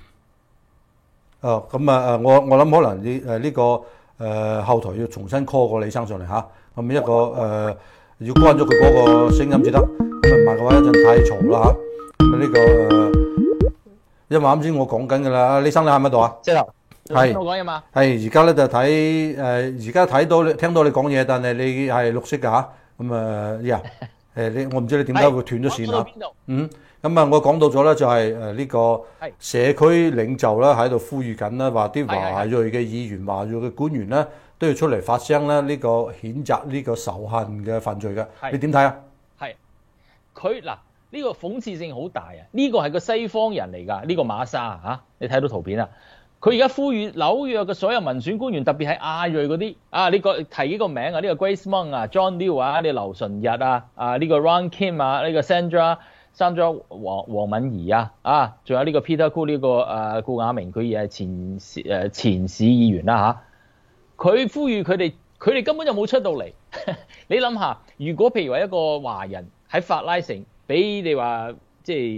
哦，咁啊誒，我我諗可能你誒呢個誒後台要重新 call 個李生上嚟嚇，咁一個誒要關咗佢嗰個聲音至得，唔係嘅話一陣太嘈啦嚇。咁呢個誒，因為啱先我講緊㗎啦，李生你喺唔喺度啊？ 即係係我講嘢嘛？ 係而家咧就睇誒，而家睇到你聽到你講嘢，但係你係綠色㗎嚇。咁啊呀誒你我唔知你點解會斷咗線嚇。嗯，咁啊我講到咗咧就係誒呢個社區領袖啦喺度呼籲緊啦，話啲華裔嘅議員、華裔嘅官員咧都要出嚟發聲啦，呢個譴責呢個仇恨嘅犯罪嘅。你點睇啊？ 係佢嗱呢個諷刺性好大啊！呢個係個西方人嚟㗎，呢個馬莎嚇，你睇到圖片啊？佢而家呼籲紐約嘅所有民選官員，特別係亞裔嗰啲啊，你個提呢個名啊，呢、這個 Grace Meng 啊、John Liu 啊、呢個劉純日啊、啊呢、這個 Ron Kim 啊、呢、這個 Sandra Sandra 黃黃敏儀啊，啊，仲有呢個 Peter Kou 呢、這個誒、啊、顧雅明，佢亦係前誒前市議員啦、啊、嚇。佢、啊、呼籲佢哋，佢哋根本就冇出到嚟。你諗下，如果譬如話一個華人喺法拉盛俾你話即係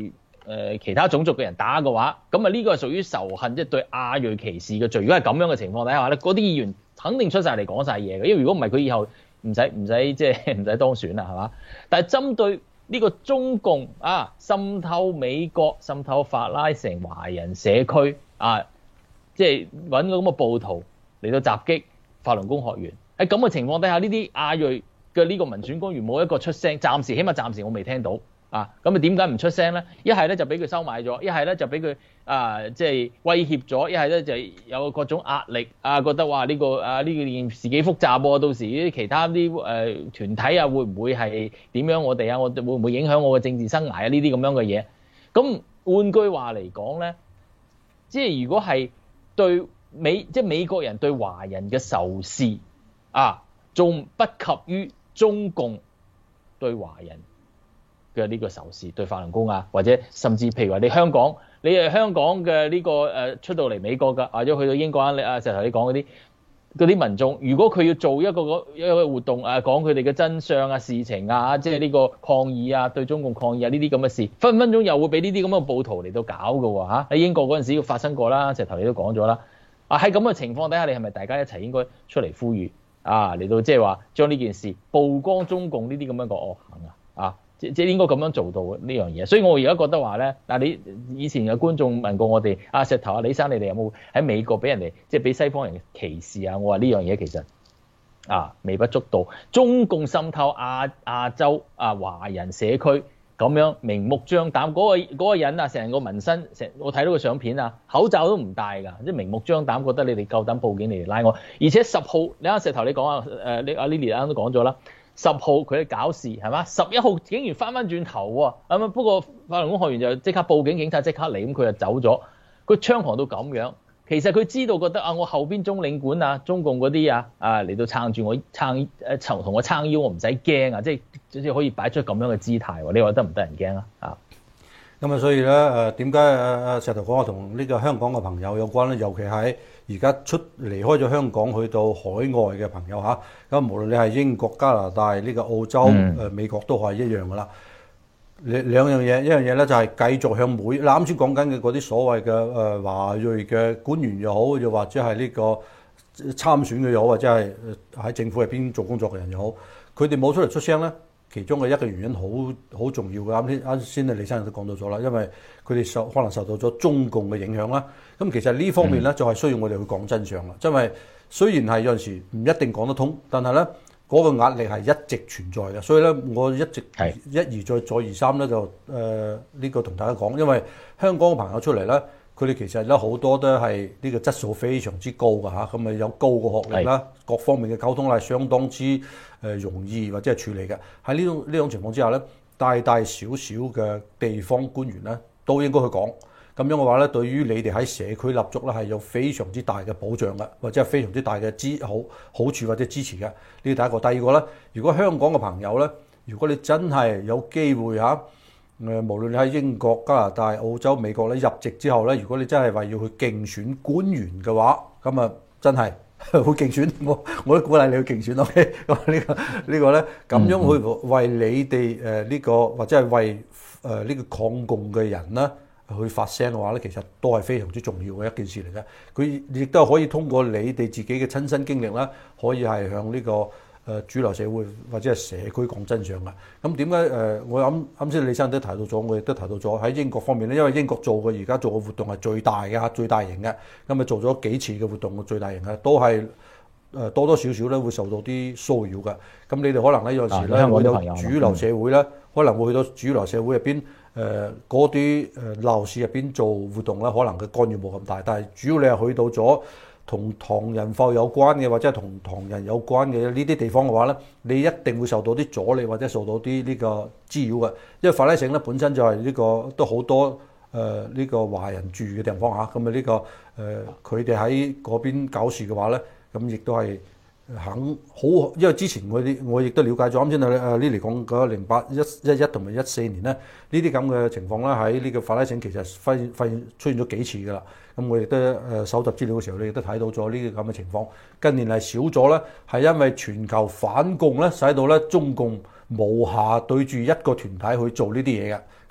呃、其他種族嘅人打嘅話，咁啊呢個係屬於仇恨，即係對亞裔歧視嘅罪。如果係咁樣嘅情況底下咧，嗰啲議員肯定出晒嚟講晒嘢嘅，因為如果唔係佢以後唔使唔使即係唔使當選啦，係嘛？但係針對呢個中共啊滲透美國、滲透法拉盛華人社區啊，即係揾個咁嘅暴徒嚟到襲擊法輪功學員。喺咁嘅情況底下，呢啲亞裔嘅呢個民選官員冇一個出聲，暫時起碼暫時我未聽到啊。咁啊點解唔出聲咧？一係咧就俾佢收買咗，一係咧就俾佢啊即係威脅咗，一係咧就有各種壓力啊，覺得話呢個啊呢個件事幾複雜喎，到時啲其他啲誒團體啊會唔會係點樣我哋啊？我會唔會影響我嘅政治生涯啊？呢啲咁樣嘅嘢。咁換句話嚟講咧，即係如果係對美即係美國人對華人嘅仇視啊，仲不及於中共對華人嘅呢個仇視，對法輪功啊，或者甚至譬如話你香港，你係香港嘅呢個誒出到嚟美國㗎，或者去到英國啊，你啊石頭你講嗰啲嗰啲民眾，如果佢要做一個一個活動啊，講佢哋嘅真相啊、事情啊，即係呢個抗議啊、對中共抗議啊呢啲咁嘅事，分分鐘又會俾呢啲咁嘅暴徒嚟到搞㗎喎嚇。喺英國嗰陣時要發生過啦，石頭你都講咗啦。啊喺咁嘅情況底下，你係咪大家一齊應該出嚟呼籲？啊，嚟到即係話將呢件事曝光中共呢啲咁樣個惡行啊，啊，即即係應該咁樣做到呢樣嘢。所以我而家覺得話咧，嗱你以前有觀眾問過我哋，啊石頭啊李生，你哋有冇喺美國俾人哋即係俾西方人歧視啊？我話呢樣嘢其實啊微不足道，中共滲透亞亞洲啊華人社區。咁樣明目張膽，嗰、嗰個嗰個人啊，成個紋身，成我睇到個相片啊，口罩都唔戴㗎，即係明目張膽，覺得你哋夠膽報警嚟拉我。而且十號，你啱石頭你講啊，誒你阿 Lily 啱都講咗啦，十號佢哋搞事係嘛？十一號竟然翻翻轉頭喎，咁啊不過法輪功學員就即刻報警，警察即刻嚟，咁佢就走咗，佢猖狂到咁樣。其實佢知道覺得啊，我後邊中領館啊，中共嗰啲啊啊嚟到撐住我撐誒同我撐腰，我唔使驚啊！即係即係可以擺出咁樣嘅姿態喎，你話得唔得人驚啊？啊！ 咁啊，所以咧誒點解誒誒石頭講話同呢個香港嘅朋友有關咧？尤其係而家出離開咗香港去到海外嘅朋友嚇，咁無論你係英國、加拿大、呢個澳洲、誒、嗯、美國都係一樣噶啦。兩兩樣嘢，一樣嘢咧就係繼續向每嗱啱先講緊嘅嗰啲所謂嘅誒華裔嘅官員又好，又或者係呢個參選嘅又好，或者係喺政府入邊做工作嘅人又好，佢哋冇出嚟出聲咧，其中嘅一個原因好好重要嘅。啱先啱先啊李生都講到咗啦，因為佢哋受可能受到咗中共嘅影響啦。咁其實呢方面咧、嗯、就係需要我哋去講真相啦。因為雖然係有陣時唔一定講得通，但係咧。嗰個壓力係一直存在嘅，所以咧我一直一而再再而三咧就誒呢、呃這個同大家講，因為香港嘅朋友出嚟咧，佢哋其實咧好多都係呢個質素非常之高嘅嚇，咁啊有高嘅學歷啦，各方面嘅溝通係相當之誒容易或者係處理嘅。喺呢種呢種情況之下咧，大大小小嘅地方官員咧都應該去講。咁樣嘅話咧，對於你哋喺社區立足咧，係有非常之大嘅保障嘅，或者係非常之大嘅支好好處或者支持嘅。呢第一個，第二個咧，如果香港嘅朋友咧，如果你真係有機會嚇，誒無論你喺英國、加拿大、澳洲、美國咧入籍之後咧，如果你真係話要去競選官員嘅話，咁啊真係去競選，我我都鼓勵你去競選 OK。咁、這個這個、呢個呢個咧，咁樣去為你哋誒呢個或者係為誒呢個抗共嘅人啦。去發聲嘅話咧，其實都係非常之重要嘅一件事嚟嘅。佢亦都可以通過你哋自己嘅親身經歷啦，可以係向呢個誒主流社會或者係社區講真相嘅。咁點解誒？我啱啱先李生都提到咗，我亦都提到咗喺英國方面咧，因為英國做嘅而家做嘅活動係最大嘅、最大型嘅。咁啊做咗幾次嘅活動，最大型嘅都係誒多多少少咧會受到啲騷擾嘅。咁你哋可能咧有時咧會有主流社會咧，嗯、可能會去到主流社會入邊。誒嗰啲誒鬧市入邊做活動咧，可能嘅干擾冇咁大，但係主要你係去到咗同唐人埠有關嘅，或者係同唐人有關嘅呢啲地方嘅話咧，你一定會受到啲阻力或者受到啲呢個滋擾嘅。因為法拉盛咧本身就係呢、這個都好多誒呢、呃這個華人住嘅地方嚇，咁啊呢個誒佢哋喺嗰邊搞事嘅話咧，咁亦都係。肯好，因為之前我啲我亦都了解咗，啱先啊 Lily 講嗰零八一一一同埋一四年咧，呢啲咁嘅情況咧喺呢個法拉盛其實發現發現出現咗幾次㗎啦。咁我亦都誒搜集資料嘅時候，你亦都睇到咗呢啲咁嘅情況。近年係少咗咧，係因為全球反共咧，使到咧中共無暇對住一個團體去做呢啲嘢嘅。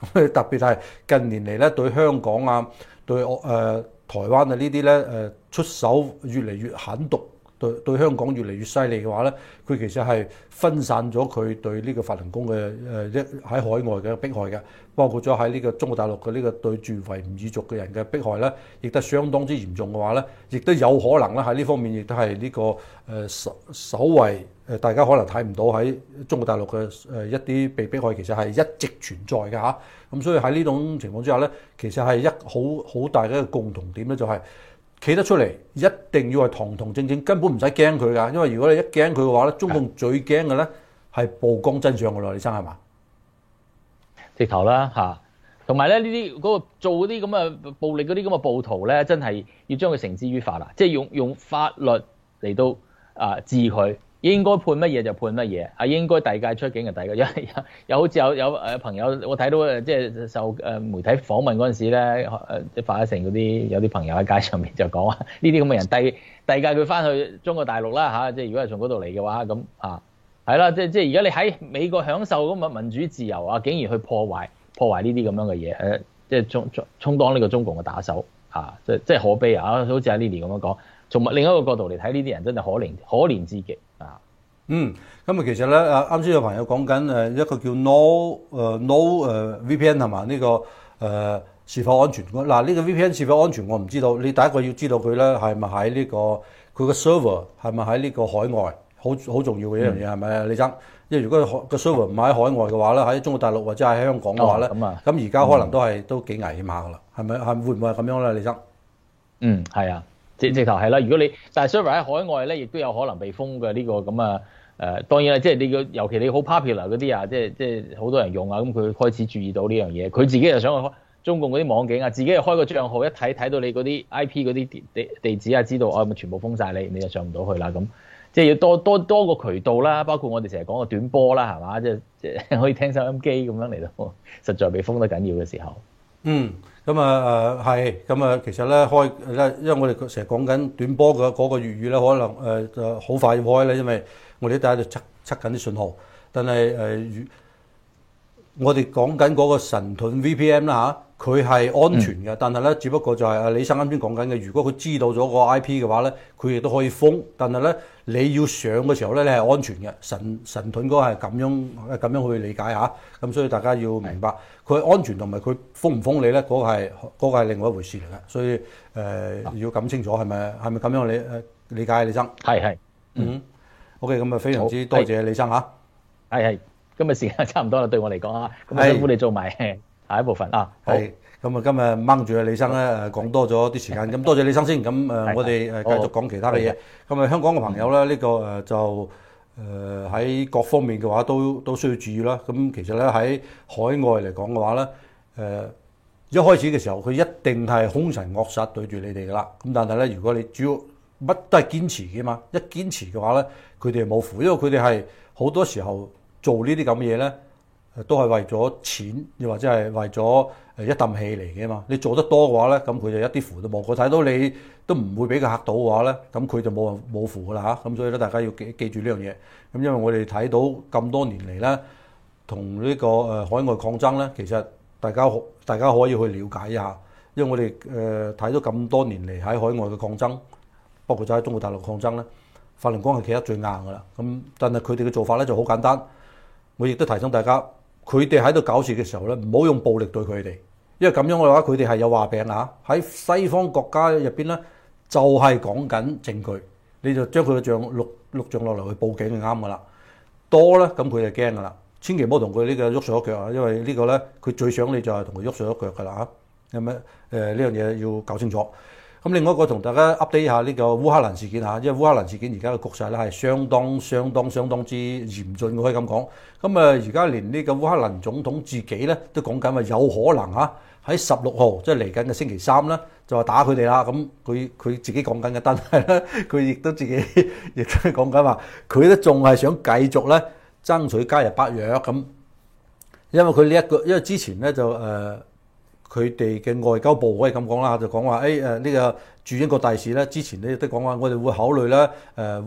咁特別係近年嚟咧，對香港啊，對誒、呃、台灣啊呢啲咧誒出手越嚟越狠毒。對對香港越嚟越犀利嘅話咧，佢其實係分散咗佢對呢個法輪功嘅誒一喺海外嘅迫害嘅，包括咗喺呢個中國大陸嘅呢個對住維吾爾族嘅人嘅迫害咧，亦都相當之嚴重嘅話咧，亦都有可能咧喺呢方面亦都係呢個誒首首位誒大家可能睇唔到喺中國大陸嘅誒一啲被迫害其實係一直存在嘅嚇，咁所以喺呢種情況之下咧，其實係一好好大嘅一個共同點咧，就係、是。企得出嚟，一定要係堂堂正正，根本唔使驚佢㗎。因為如果你一驚佢嘅話咧，中共最驚嘅咧係曝光真相㗎咯，李生係嘛？ 直頭啦嚇，同埋咧呢啲嗰個做嗰啲咁嘅暴力嗰啲咁嘅暴徒咧，真係要將佢繩之於法啦，即係用用法律嚟到啊治佢。應該判乜嘢就判乜嘢，啊應該遞解出境就遞解，有有有好似有有誒朋友我睇到誒，即係受誒媒體訪問嗰陣時咧，誒即係發一成嗰啲有啲朋友喺街上面就講話呢啲咁嘅人遞遞解佢翻去中國大陸啦嚇，即係如果係從嗰度嚟嘅話咁啊，係啦，即係即係而家你喺美國享受咁嘅民主自由啊，竟然去破壞破壞呢啲咁樣嘅嘢，誒即係充充充當呢個中共嘅打手啊，即係即係可悲啊！好似阿 Lily 咁樣講，從另一個角度嚟睇，呢啲人真係可憐可憐之極。 嗯，咁啊，其實咧，啊啱先有朋友講緊誒一個叫 No 誒 No 誒 V P N 係嘛？呢個誒是否安全？嗱，呢個 V P N 是否安全我唔知道。你第一個要知道佢咧係咪喺呢個佢個 server 係咪喺呢個海外？好好重要嘅一樣嘢係咪啊？李生，因為如果個 server 唔喺海外嘅話咧，喺中國大陸或者喺香港嘅話咧，咁啊，咁而家可能都係都幾危險下噶啦，係咪？係會唔會係咁樣咧，李生？ 嗯，係啊。直直頭係啦，如果你但係 server 喺海外咧，亦都有可能被封嘅呢個咁啊誒，當然啦，即係你個尤其你好 popular 嗰啲啊，即係即係好多人用啊，咁佢開始注意到呢樣嘢，佢自己又想去開中共嗰啲網警啊，自己又開個帳號一睇睇到你嗰啲 I P 嗰啲地地址啊，知道哦，咪全部封晒你，你就上唔到去啦咁，即係要多多多個渠道啦，包括我哋成日講個短波啦，係嘛，即係即係可以聽收音機咁樣嚟到，實在被封得緊要嘅時候。 嗯。咁啊誒係，咁啊其實咧開咧，因為我哋成日講緊短波嘅嗰個粵語咧，可能誒就好快要開咧，因為我哋都喺度測測緊啲信號。但係誒、呃，我哋講緊嗰個神盾 V P N 啦嚇，佢係安全嘅，嗯、但係咧只不過就係阿李生啱先講緊嘅，如果佢知道咗個 I P 嘅話咧，佢亦都可以封。但係咧你要上嘅時候咧，你係安全嘅。神神盾嗰個係咁樣咁樣去理解嚇，咁所以大家要明白。佢安全同埋佢封唔封你咧，嗰、那個係嗰、那個係另外一回事嚟嘅，所以誒、呃、要諗清楚係咪係咪咁樣理誒理解李生？係係嗯 ，OK， 咁啊非常之多謝李生嚇。係係，今日時間差唔多啦，對我嚟講啊，咁啊辛苦你做埋下一部分啊。係，咁啊今日掹住阿李生咧誒講多咗啲時間，咁多謝李生先，咁誒我哋誒繼續講其他嘅嘢。咁啊香港嘅朋友咧呢、這個誒就。誒喺、呃、各方面嘅話都都需要注意啦。咁其實咧喺海外嚟講嘅話咧，誒、呃、一開始嘅時候佢一定係兇神惡煞對住你哋噶啦。咁但係咧，如果你主要乜都係堅持嘅嘛，一堅持嘅話咧，佢哋係冇符，因為佢哋係好多時候做呢啲咁嘅嘢咧，都係為咗錢，又或者係為咗誒一啖氣嚟嘅嘛。你做得多嘅話咧，咁佢就一啲符都冇。佢睇到你都唔會俾佢嚇到嘅話咧，咁佢就冇冇符噶啦嚇。咁所以咧，大家要記記住呢樣嘢。咁因為我哋睇到咁多年嚟咧，同呢個誒海外抗爭咧，其實大家大家可以去了解一下。因為我哋誒睇到咁多年嚟喺海外嘅抗爭，包括就喺中國大陸抗爭咧，法輪功係企得最硬噶啦。咁但係佢哋嘅做法咧就好簡單。我亦都提醒大家。佢哋喺度搞事嘅時候咧，唔好用暴力對佢哋，因為咁樣嘅話，佢哋係有話柄啊！喺西方國家入邊咧，就係講緊證據，你就將佢嘅像錄錄像落嚟去報警就啱噶啦。多咧，咁佢就驚噶啦，千祈唔好同佢呢個喐手喐腳啊！因為呢個咧，佢最想你就係同佢喐手喐腳噶啦嚇。咁啊誒呢樣嘢要搞清楚。咁另外一個同大家 update 下呢個烏克蘭事件嚇，因為烏克蘭事件而家嘅局勢咧係相當相當相當之嚴峻，我可以咁講。咁啊，而家連呢個烏克蘭總統自己咧都講緊話有可能嚇喺十六號，即係嚟緊嘅星期三咧，就話打佢哋啦。咁佢佢自己講緊嘅，但係咧佢亦都自己亦都係講緊話，佢都仲係想繼續咧爭取加入北約咁。因為佢呢一個，因為之前咧就誒。呃佢哋嘅外交部可以咁講啦，就講話誒誒呢個駐英國大使咧，之前咧都講話我哋會考慮咧誒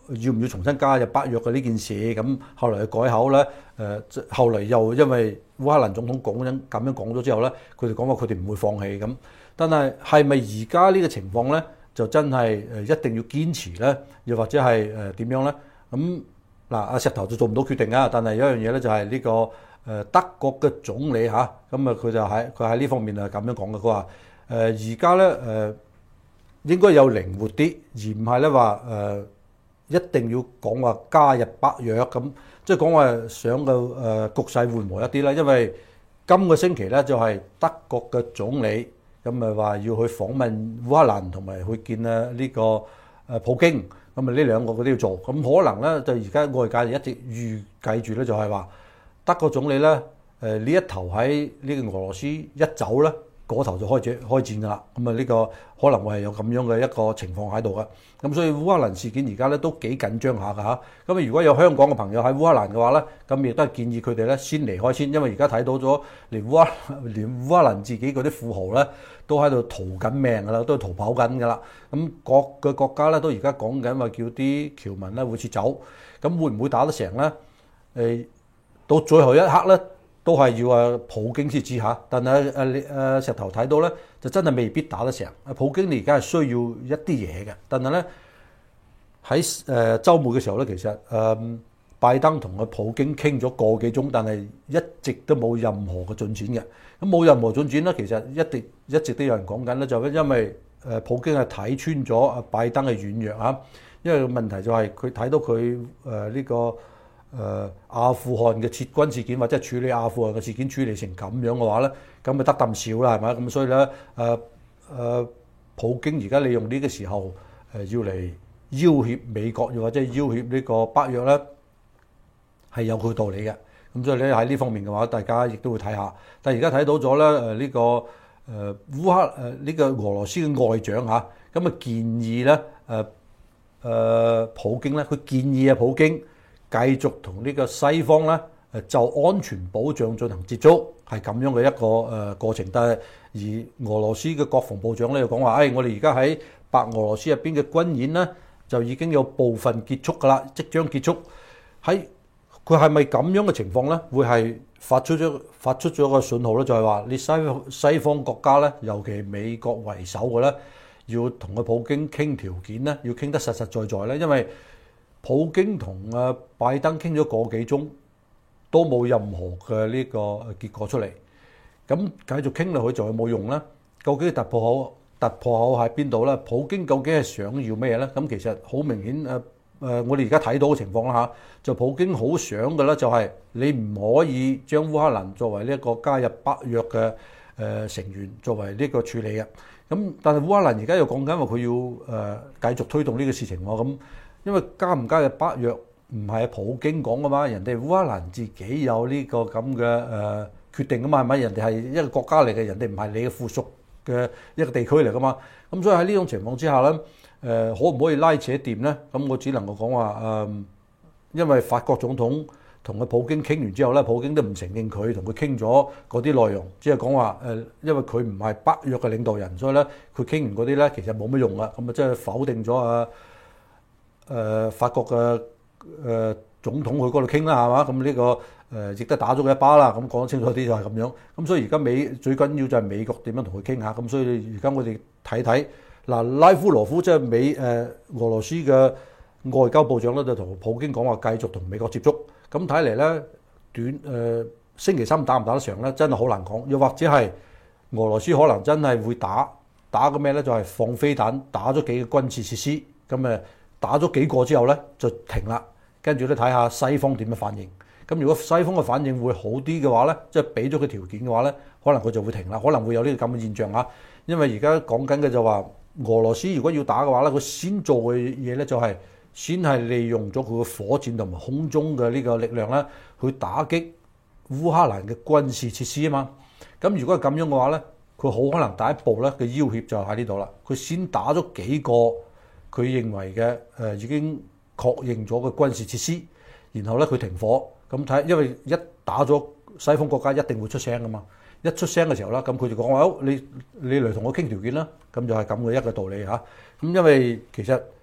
要唔要重新加入北約嘅呢件事，咁後來改口咧，誒、呃、後嚟又因為烏克蘭總統講緊咁樣講咗之後咧，佢哋講話佢哋唔會放棄咁。但係係咪而家呢個情況咧，就真係誒一定要堅持咧？又或者係誒點樣咧？咁嗱，阿石頭就做唔到決定啊。但係有一樣嘢咧，就係呢個誒德國嘅總理嚇，咁啊佢就喺佢喺呢方面係咁樣講嘅。佢話誒而家咧誒應該有靈活啲，而唔係咧話誒一定要講話加入北約咁，即係講話想個誒局勢緩和一啲啦。因為今個星期咧就係德國嘅總理。咁咪話要去訪問烏克蘭同埋去見啊呢個誒普京，咁啊呢兩個佢都要做。咁可能咧就而家外界就一直預計住咧，就係話德國總理咧誒呢一頭喺呢個俄羅斯一走咧，嗰頭就開始開戰㗎啦。咁啊呢個可能會係有咁樣嘅一個情況喺度嘅。咁所以烏克蘭事件而家咧都幾緊張下㗎嚇。咁啊如果有香港嘅朋友喺烏克蘭嘅話咧，咁亦都係建議佢哋咧先離開先，因為而家睇到咗連烏克連烏克蘭自己嗰啲富豪咧都喺度逃緊命㗎啦，都逃跑緊㗎啦。咁各個國家咧都而家講緊話叫啲僑民咧會撤走，咁會唔會打得成咧？誒到最後一刻咧，都係要啊普京先知嚇。但係誒誒石頭睇到咧，就真係未必打得成。啊普京你而家係需要一啲嘢嘅，但係咧喺誒週末嘅時候咧，其實誒、呃、拜登同個普京傾咗個幾鐘，但係一直都冇任何嘅進展嘅。咁冇任何進展咧，其實一直一直都有人講緊咧，就因為誒普京係睇穿咗啊拜登嘅軟弱啊。因為問題就係佢睇到佢誒呢個誒、呃、阿富汗嘅撤軍事件，或者係處理阿富汗嘅事件處理成咁樣嘅話咧，咁咪得啖笑啦，係咪？咁所以咧誒誒普京而家利用呢個時候誒、呃、要嚟要挾美國，又或者要挾呢個北約咧，係有佢道理嘅。咁所以咧喺呢方面嘅話，大家亦都會睇下。但係而家睇到咗咧誒呢個誒、呃、烏克誒呢個俄羅斯嘅外長嚇，咁啊建議咧誒。呃誒、呃、普京咧，佢建議啊普京繼續同呢個西方咧誒就安全保障進行接觸，係咁樣嘅一個誒、呃、過程。但係而俄羅斯嘅國防部長咧又講話，誒、哎、我哋而家喺白俄羅斯入邊嘅軍演咧就已經有部分結束㗎啦，即將結束。喺佢係咪咁樣嘅情況咧？會係發出咗發出咗個信號咧，就係話你西西方國家咧，尤其美國為首嘅咧，要同個普京傾條件咧，要傾得實實在在咧，因為普京同啊拜登傾咗個幾鐘，都冇任何嘅呢個結果出嚟。咁繼續傾落去就係冇用啦。究竟突破口突破口喺邊度咧？普京究竟係想要咩咧？咁其實好明顯誒誒，我哋而家睇到嘅情況啦嚇，就普京好想嘅咧，就係你唔可以將烏克蘭作為呢一個加入北約嘅誒成員，作為呢個處理嘅。咁但係烏克蘭而家又講緊話佢要誒、呃、繼續推動呢個事情喎，咁因為加唔加入北約唔係普京講噶嘛，人哋烏克蘭自己有呢個咁嘅誒決定噶嘛，係咪？人哋係一個國家嚟嘅，人哋唔係你嘅附屬嘅一個地區嚟噶嘛。咁所以喺呢種情況之下咧，誒、呃、可唔可以拉扯掂咧？咁我只能夠講話誒，因為法國總統同佢普京傾完之後咧，普京都唔承認佢同佢傾咗嗰啲內容，只係講話誒，因為佢唔係北約嘅領導人，所以咧佢傾完嗰啲咧其實冇乜用噶，咁啊即係否定咗啊誒法國嘅誒、呃、總統去嗰度傾啦，係嘛？咁呢、這個誒亦都打咗佢一巴啦，咁講得清楚啲就係咁樣。咁所以而家美最緊要就係美國點樣同佢傾下，咁所以而家我哋睇睇嗱，拉夫羅夫即係美誒、呃、俄羅斯嘅外交部長咧，就同普京講話繼續同美國接觸。咁睇嚟咧，短誒、呃、星期三打唔打得成咧，真係好難講。又或者係俄羅斯可能真係會打打個咩咧？就係、是、放飛彈，打咗幾個軍事設施，咁誒打咗幾個之後咧就停啦。跟住咧睇下西方點樣反應。咁如果西方嘅反應會好啲嘅話咧，即係俾咗佢條件嘅話咧，可能佢就會停啦。可能會有呢個咁嘅現象嚇。因為而家講緊嘅就話俄羅斯如果要打嘅話咧，佢先做嘅嘢咧就係、是。先係利用咗佢嘅火箭同埋空中嘅呢個力量咧，去打擊烏克蘭嘅軍事設施啊嘛。咁如果係咁樣嘅話咧，佢好可能第一步咧嘅要挾就喺呢度啦。佢先打咗幾個佢認為嘅誒、呃、已經確認咗嘅軍事設施，然後咧佢停火。咁睇，因為一打咗西方國家一定會出聲噶嘛。一出聲嘅時候啦，咁佢就講話：好，你你嚟同我傾條件啦。咁就係咁嘅一個道理嚇。咁因為其實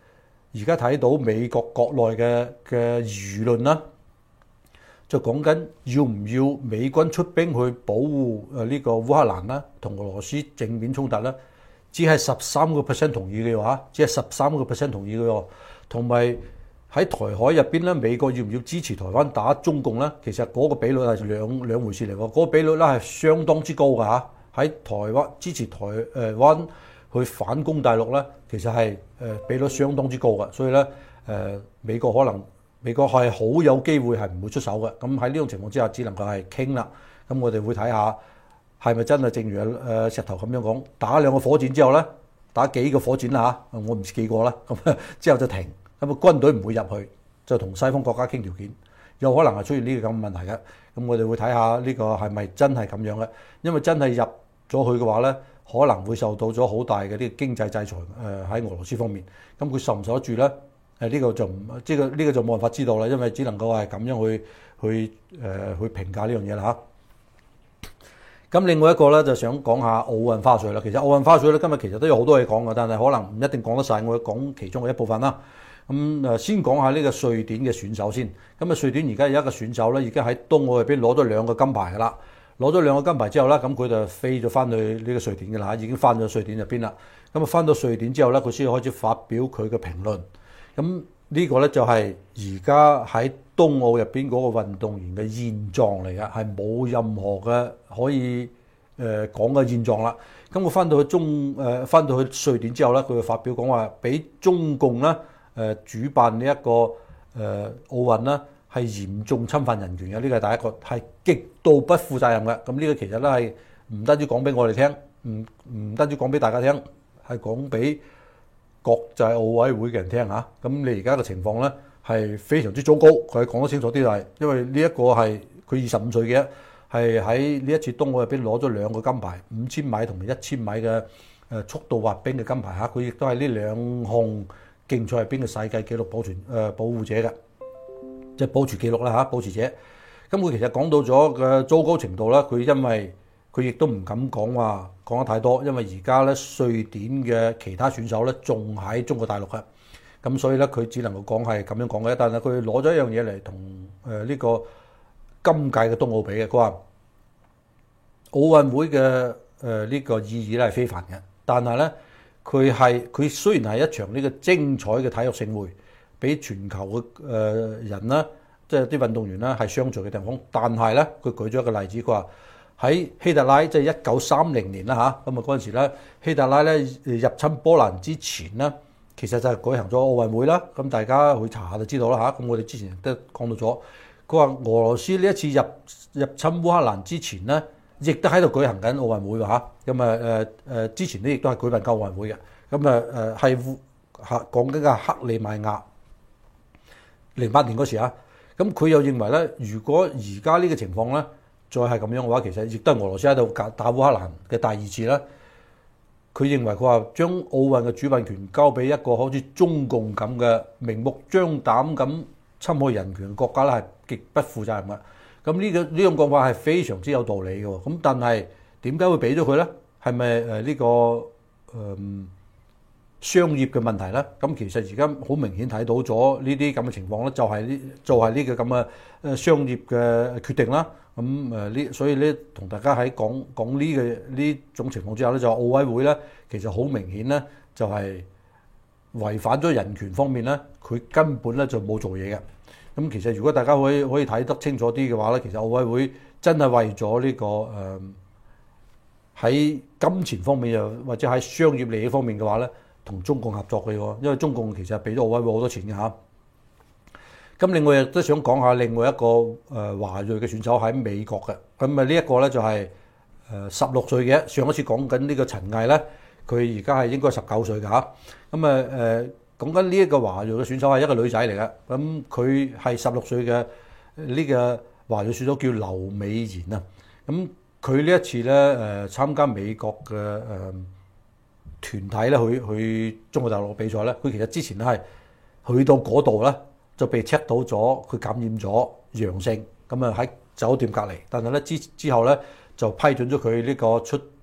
而家睇到美國國內嘅嘅輿論啦，就講緊要唔要美軍出兵去保護誒呢個烏克蘭啦，同俄羅斯正面衝突啦，只係十三個 percent 同意嘅話，只係十三個 percent 同意嘅喎，同埋喺台海入邊咧，美國要唔要支持台灣打中共咧？其實嗰個比率係兩兩回事嚟喎，嗰、那個比率咧係相當之高㗎嚇。喺台灣支持台誒灣去反攻大陸咧，其實係誒比率相當之高嘅，所以咧誒、呃、美國可能美國係好有機會係唔會出手嘅。咁喺呢種情況之下，只能夠係傾啦。咁我哋會睇下係咪真係正如誒石頭咁樣講，打兩個火箭之後咧，打幾個火箭啦嚇，我唔知幾個啦。咁之後就停，咁啊軍隊唔會入去，就同西方國家傾條件，有可能係出現呢個咁嘅問題嘅。咁我哋會睇下呢個係咪真係咁樣嘅，因為真係入咗去嘅話咧，可能會受到咗好大嘅啲經濟制裁誒喺俄羅斯方面。咁佢受唔受得住咧？誒、這、呢個就唔，即係呢個就冇辦法知道啦，因為只能夠係咁樣去去誒、呃、去評價呢樣嘢啦嚇。咁另外一個咧就想講下奧運花絮啦。其實奧運花絮咧今日其實都有好多嘢講嘅，但係可能唔一定講得晒，我會講其中嘅一部分啦。咁誒先講下呢個瑞典嘅選手先。咁啊瑞典而家有一個選手咧，已經喺冬奧入邊攞咗兩個金牌㗎啦。攞咗兩個金牌之後咧，咁佢就飛咗翻去呢個瑞典嘅啦，已經翻咗瑞典入邊啦。咁啊翻到瑞典之後咧，佢先開始發表佢嘅評論。咁呢個咧就係而家喺冬奧入邊嗰個運動員嘅現狀嚟嘅，係冇任何嘅可以誒講嘅現狀啦。咁我翻到去中誒翻到去瑞典之後咧，佢就發表講話，俾中共咧誒主辦呢一個誒奧運啦，係嚴重侵犯人權嘅，呢個係第一個，係極度不負責任嘅。咁呢個其實咧係唔單止講俾我哋聽，唔唔單止講俾大家聽，係講俾國際奧委會嘅人聽嚇。咁你而家嘅情況咧係非常之糟糕，佢講得清楚啲就係，因為呢一個係佢二十五歲嘅，係喺呢一次冬奧入邊攞咗兩個金牌，五千米同埋一千米嘅誒速度滑冰嘅金牌嚇，佢亦都係呢兩項競賽入邊嘅世界紀錄保存誒、呃、保護者嘅。即係保持記錄啦嚇，保持者。咁佢其實講到咗嘅糟糕程度啦，佢因為佢亦都唔敢講話講得太多，因為而家咧瑞典嘅其他選手咧仲喺中國大陸嘅，咁所以咧佢只能夠講係咁樣講嘅。但係佢攞咗一樣嘢嚟同誒呢個今屆嘅冬奧比嘅，佢話奧運會嘅誒呢個意義咧係非凡嘅，但係咧佢係佢雖然係一場呢個精彩嘅體育盛會，俾全球嘅誒人啦，即係啲運動員啦，係相聚嘅地方。但係咧，佢舉咗一個例子，佢話喺希特拉，即係一九三零年啦嚇，咁啊嗰陣時咧，希特拉咧入侵波蘭之前咧，其實就係舉行咗奧運會啦。咁大家去查下就知道啦嚇。咁我哋之前都講到咗，佢話俄羅斯呢一次入入侵烏克蘭之前咧，亦都喺度舉行緊奧運會㗎嚇。咁啊誒誒，之前咧亦都係舉辦過奧運會嘅。咁啊誒係嚇講緊嘅克里米亞。零八年嗰時啊，咁佢又認為咧，如果而家呢個情況咧，再係咁樣嘅話，其實亦都係俄羅斯喺度打打烏克蘭嘅第二次啦。佢認為佢話將奧運嘅主辦權交俾一個好似中共咁嘅明目張膽咁侵害人權嘅國家咧，係極不負責任嘅。咁呢個呢種講法係非常之有道理嘅。咁但係點解會俾咗佢咧？係咪誒呢個誒？呃商業嘅問題咧，咁其實而家好明顯睇到咗呢啲咁嘅情況咧，就係呢就係呢個咁嘅誒商業嘅決定啦。咁誒呢，所以咧同大家喺講講呢個呢種情況之下咧，就奧委會咧其實好明顯咧就係違反咗人權方面咧，佢根本咧就冇做嘢嘅。咁其實如果大家可以可以睇得清楚啲嘅話咧，其實奧委會真係為咗呢個誒喺金錢方面又或者喺商業利益方面嘅話咧，同中共合作嘅喎，因為中共其實係俾咗奧委會好多錢嘅嚇。咁另外亦都想講下另外一個誒華裔嘅選手喺美國嘅，咁啊呢一個咧就係誒十六歲嘅，上一次講緊呢個陳毅咧，佢而家係應該十九歲嘅嚇。咁啊誒講緊呢一個華裔嘅選手係一個女仔嚟嘅，咁佢係十六歲嘅呢個華裔選手叫劉美賢啊。咁佢呢一次咧誒參加美國嘅誒團體咧去去中國大陸比賽咧，佢其實之前咧係去到嗰度咧就被 check 到咗佢感染咗陽性，咁啊喺酒店隔離，但係咧之之後咧就批准咗佢呢個出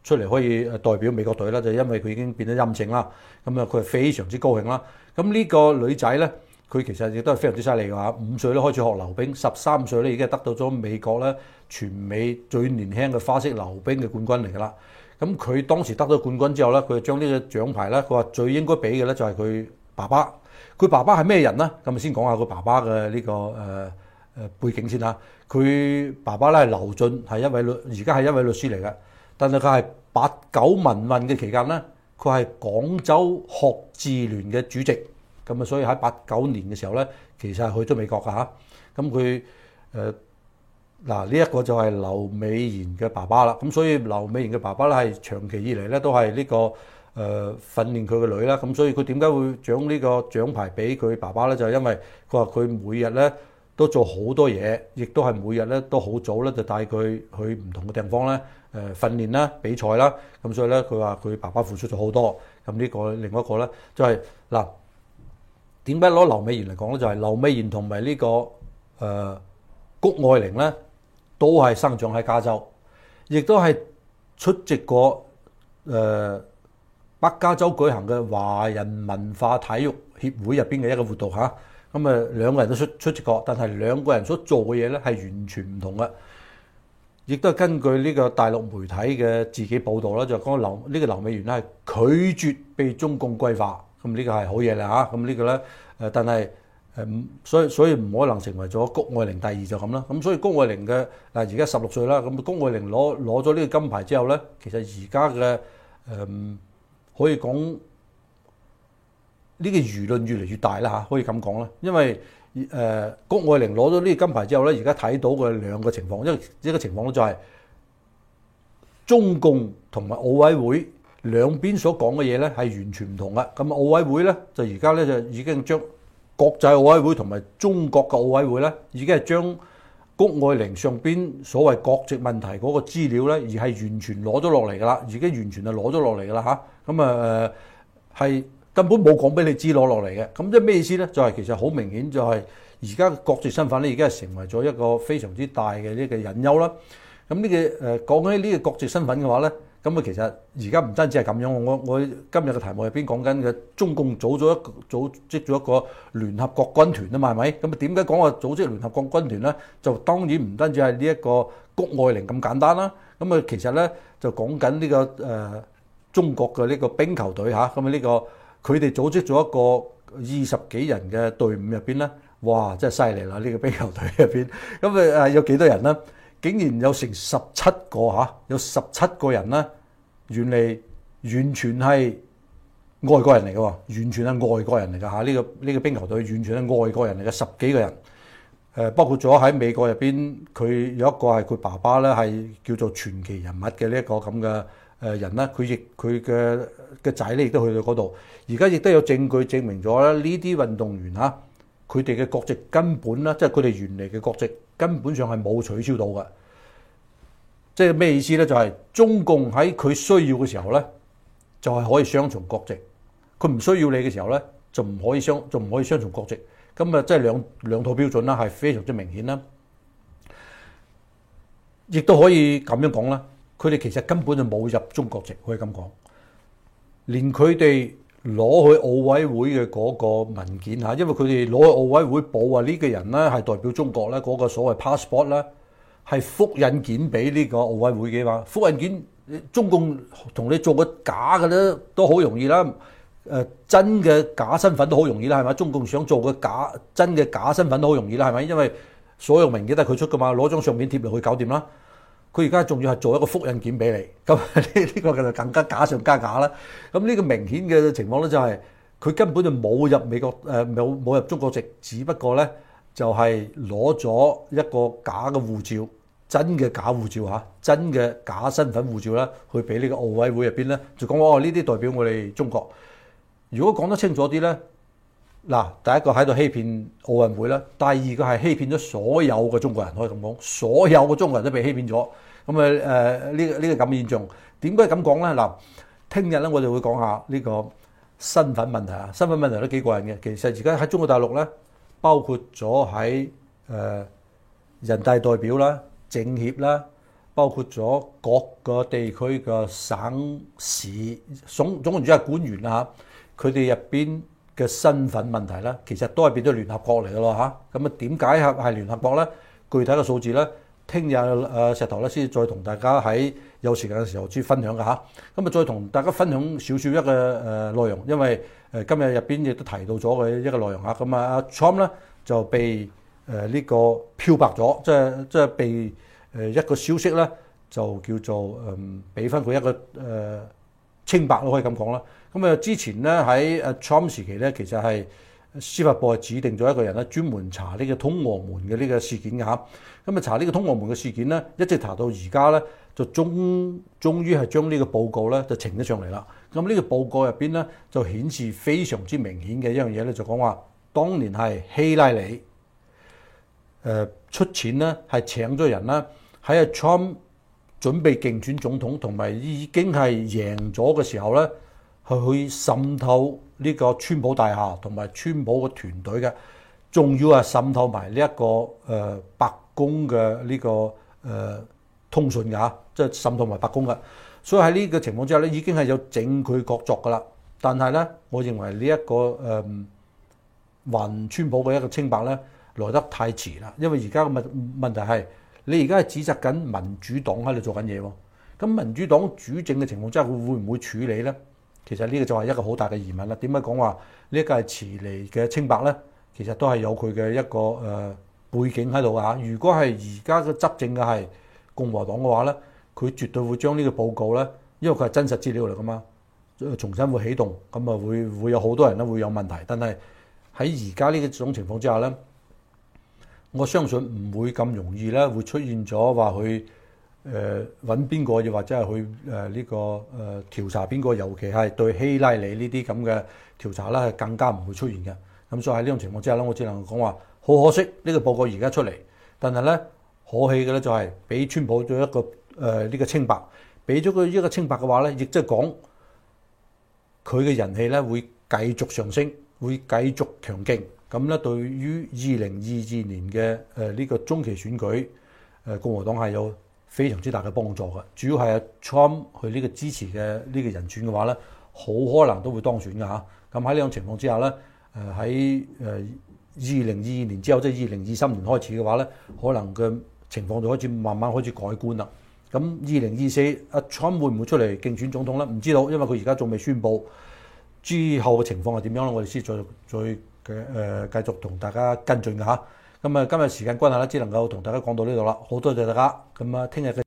出嚟可以代表美國隊啦，就因為佢已經變咗陰性啦。咁啊，佢係非常之高興啦。咁呢個女仔咧，佢其實亦都係非常之犀利嘅話，五歲咧開始學溜冰，十三歲咧已經係得到咗美國咧全美最年輕嘅花式溜冰嘅冠軍嚟㗎啦。咁佢當時得到冠軍之後咧，佢就將呢個獎牌咧，佢話最應該俾嘅咧就係佢爸爸。佢爸爸係咩人咧？咁啊先講下佢爸爸嘅呢、這個誒誒、呃、背景先嚇。佢爸爸咧係劉俊，係一位律，而家係一位律師嚟嘅。但係佢係八九民運嘅期間咧，佢係廣州學智聯嘅主席。咁啊，所以喺八九年嘅時候咧，其實係去咗美國㗎嚇。咁佢誒嗱呢一個就係劉美賢嘅爸爸啦。咁所以劉美賢嘅爸爸咧係長期以嚟咧都係呢、這個誒、呃、訓練佢嘅女啦。咁所以佢點解會獎呢個獎牌俾佢爸爸咧？就係、是、因為佢話佢每日咧都做好多嘢，亦都係每日咧都好早咧就帶佢去唔同嘅地方咧誒訓練啦、比賽啦。咁所以咧佢話佢爸爸付出咗好多。咁呢個另外一個咧就係、是、嗱。點解攞劉美賢嚟講咧？就係、是、劉美賢同埋呢個誒、呃、谷愛玲咧，都係生長喺加州，亦都係出席過誒、呃、北加州舉行嘅華人文化體育協會入邊嘅一個活動嚇。咁啊兩個人都出出席過，但係兩個人所做嘅嘢咧係完全唔同嘅。亦都係根據呢個大陸媒體嘅自己報導啦，就講劉呢個劉美賢咧係拒絕被中共歸化。咁呢個係好嘢啦嚇，咁呢個咧誒，但係誒，所以所以唔可能成為咗谷愛玲第二就咁啦。咁所以谷愛玲嘅嗱而家十六歲啦，咁谷愛玲攞攞咗呢個金牌之後咧，其實而家嘅誒可以講呢個輿論越嚟越大啦嚇，可以咁講啦。因為誒谷愛玲攞咗呢個金牌之後咧，而家睇到嘅兩個情況，一一個情況咧就係中共同埋奧委會。兩邊所講嘅嘢咧係完全唔同嘅，咁奧委會咧就而家咧就已經將國際奧委會同埋中國嘅奧委會咧，已經係將谷愛玲上邊所謂國籍問題嗰個資料咧，而係完全攞咗落嚟㗎啦，已經完全係攞咗落嚟㗎啦嚇，咁啊係根本冇講俾你知攞落嚟嘅，咁即係咩意思咧？就係、是、其實好明顯就係而家國籍身份咧，已經係成為咗一個非常之大嘅呢個隱憂啦。咁呢、這個誒講起呢個國籍身份嘅話咧。咁啊，其實而家唔單止係咁樣，我我今日嘅題目入邊講緊嘅中共組咗一個組織咗一個聯合國軍團啊嘛，係咪？咁啊，點解講話組織聯合國軍團咧？就當然唔單止係呢一個谷愛玲咁簡單啦。咁啊，其實咧就講緊呢個誒、呃、中國嘅呢個冰球隊嚇，咁啊呢個佢哋組織咗一個二十幾人嘅隊伍入邊咧，哇！真係犀利啦！呢、這個冰球隊入邊，咁啊誒有幾多人咧？竟然有成十七個嚇，有十七個人咧，原嚟完全係外國人嚟嘅喎，完全係外國人嚟嘅嚇。呢個呢個冰球隊完全係外國人嚟嘅，十幾個人。誒，包括咗喺美國入邊，佢有一個係佢爸爸咧，係叫做傳奇人物嘅呢一個咁嘅誒人啦。佢亦佢嘅嘅仔咧，亦都去到嗰度。而家亦都有證據證明咗咧，呢啲運動員嚇，佢哋嘅國籍根本咧，即係佢哋原嚟嘅國籍。根本上係冇取消到嘅，即係咩意思咧？就係、是、中共喺佢需要嘅時候咧，就係、是、可以雙重國籍；佢唔需要你嘅時候咧，就唔可以雙，就唔可以雙重國籍。咁啊，即係兩兩套標準啦，係非常之明顯啦。亦都可以咁樣講啦，佢哋其實根本就冇入中國籍，可以咁講。連佢哋攞去奧委會嘅嗰個文件嚇，因為佢哋攞去奧委會報話呢個人咧係代表中國咧，嗰個所謂 passport 咧係複印件俾呢個奧委會嘅嘛。複印件中共同你做個假嘅咧都好容易啦，誒真嘅假身份都好容易啦，係咪？中共想做個假真嘅假身份都好容易啦，係咪？因為所有文件都係佢出噶嘛，攞張相片貼落去搞掂啦。佢而家仲要係做一個複印件俾你，咁呢呢個就更加假上加假啦。咁呢個明顯嘅情況咧就係佢根本就冇入美國誒冇冇入中國籍，只不過咧就係攞咗一個假嘅護照，真嘅假護照嚇，真嘅假身份護照啦，去俾呢個奧委會入邊咧，就講話哦呢啲代表我哋中國。如果講得清楚啲咧，嗱第一個喺度欺騙奧運會啦，第二個係欺騙咗所有嘅中國人，可以咁講，所有嘅中國人都被欺騙咗。咁啊誒呢個呢個咁嘅現象，點解咁講咧？嗱，聽日咧我哋會講下呢個身份問題啊，身份問題都幾過癮嘅。其實而家喺中國大陸咧，包括咗喺誒人大代表啦、政協啦、 包括咗各個地區嘅省市總總言之係官員啦嚇，佢哋入邊嘅身份問題咧，其實都係變咗聯合國嚟嘅咯嚇。咁啊點解係係聯合國咧？具體嘅數字咧，聽日誒石頭咧先再同大家喺有時間嘅時候先分享嘅嚇。咁啊再同大家分享少少一個誒內容，因為誒今日入邊亦都提到咗嘅一個內容嚇。咁啊阿 Trump 咧就被誒呢個漂白咗，即係即係被誒一個消息咧就叫做誒俾翻佢一個誒清白都可以咁講啦。咁啊之前咧喺阿 Trump 時期咧，其實係司法部係指定咗一個人咧，專門查呢個通俄門嘅呢個事件嘅嚇。咁啊查呢個通俄門嘅事件咧，一直查到而家咧，就終終於係將呢個報告咧就呈咗上嚟啦。咁呢個報告入邊咧就顯示非常之明顯嘅一樣嘢咧，就講話當年係希拉里誒出錢咧，係請咗人啦，喺阿 Trump 準備競選總統同埋已經係贏咗嘅時候咧，係去滲透呢個川普大廈同埋川普嘅團隊嘅，仲要係滲透埋呢一個誒、呃、白宮嘅呢、這個誒、呃、通訊㗎嚇，即係滲透埋白宮嘅。所以喺呢個情況之下咧，已經係有證據確鑿㗎啦。但係咧，我認為呢、這、一個誒還川普嘅一個清白咧，來得太遲啦。因為而家嘅問問題係，你而家係指責緊民主黨喺度做緊嘢喎。咁民主黨主政嘅情況之下，佢會唔會處理咧？其實呢個就係一個好大嘅疑問啦。點解講話呢一個係遲嚟嘅清白咧？其實都係有佢嘅一個誒、呃、背景喺度㗎嚇。如果係而家嘅執政嘅係共和黨嘅話咧，佢絕對會將呢個報告咧，因為佢係真實資料嚟㗎嘛，重新會啟動，咁啊會會有好多人咧會有問題。但係喺而家呢種情況之下咧，我相信唔會咁容易咧會出現咗話去誒揾邊個，又或者係去誒呢個誒調查邊個，尤其係對希拉里呢啲咁嘅調查咧，係更加唔會出現嘅。咁所以喺呢種情況之下咧，我只能講話好可惜呢個報告而家出嚟，但係咧可喜嘅咧就係俾川普咗一個誒呢個清白，俾咗佢一個清白嘅話咧，亦即係講佢嘅人氣咧會繼續上升，會繼續強勁。咁咧對於二零二二年嘅誒呢個中期選舉，誒共和黨係有非常之大嘅幫助嘅。主要係阿 Trump 佢呢個支持嘅呢個人選嘅話咧，好可能都會當選嘅嚇。咁喺呢種情況之下咧，誒喺誒二零二二年之後，即係二零二三年開始嘅話咧，可能嘅情況就開始慢慢開始改觀啦。咁二零二四阿 Trump 會唔會出嚟競選總統咧？唔知道，因為佢而家仲未宣佈之後嘅情況係點樣咧，我哋先再再嘅誒繼續同大家跟進嘅嚇。咁啊，今日時間關係咧，只能夠同大家講到呢度啦。好多謝大家。咁啊，聽日嘅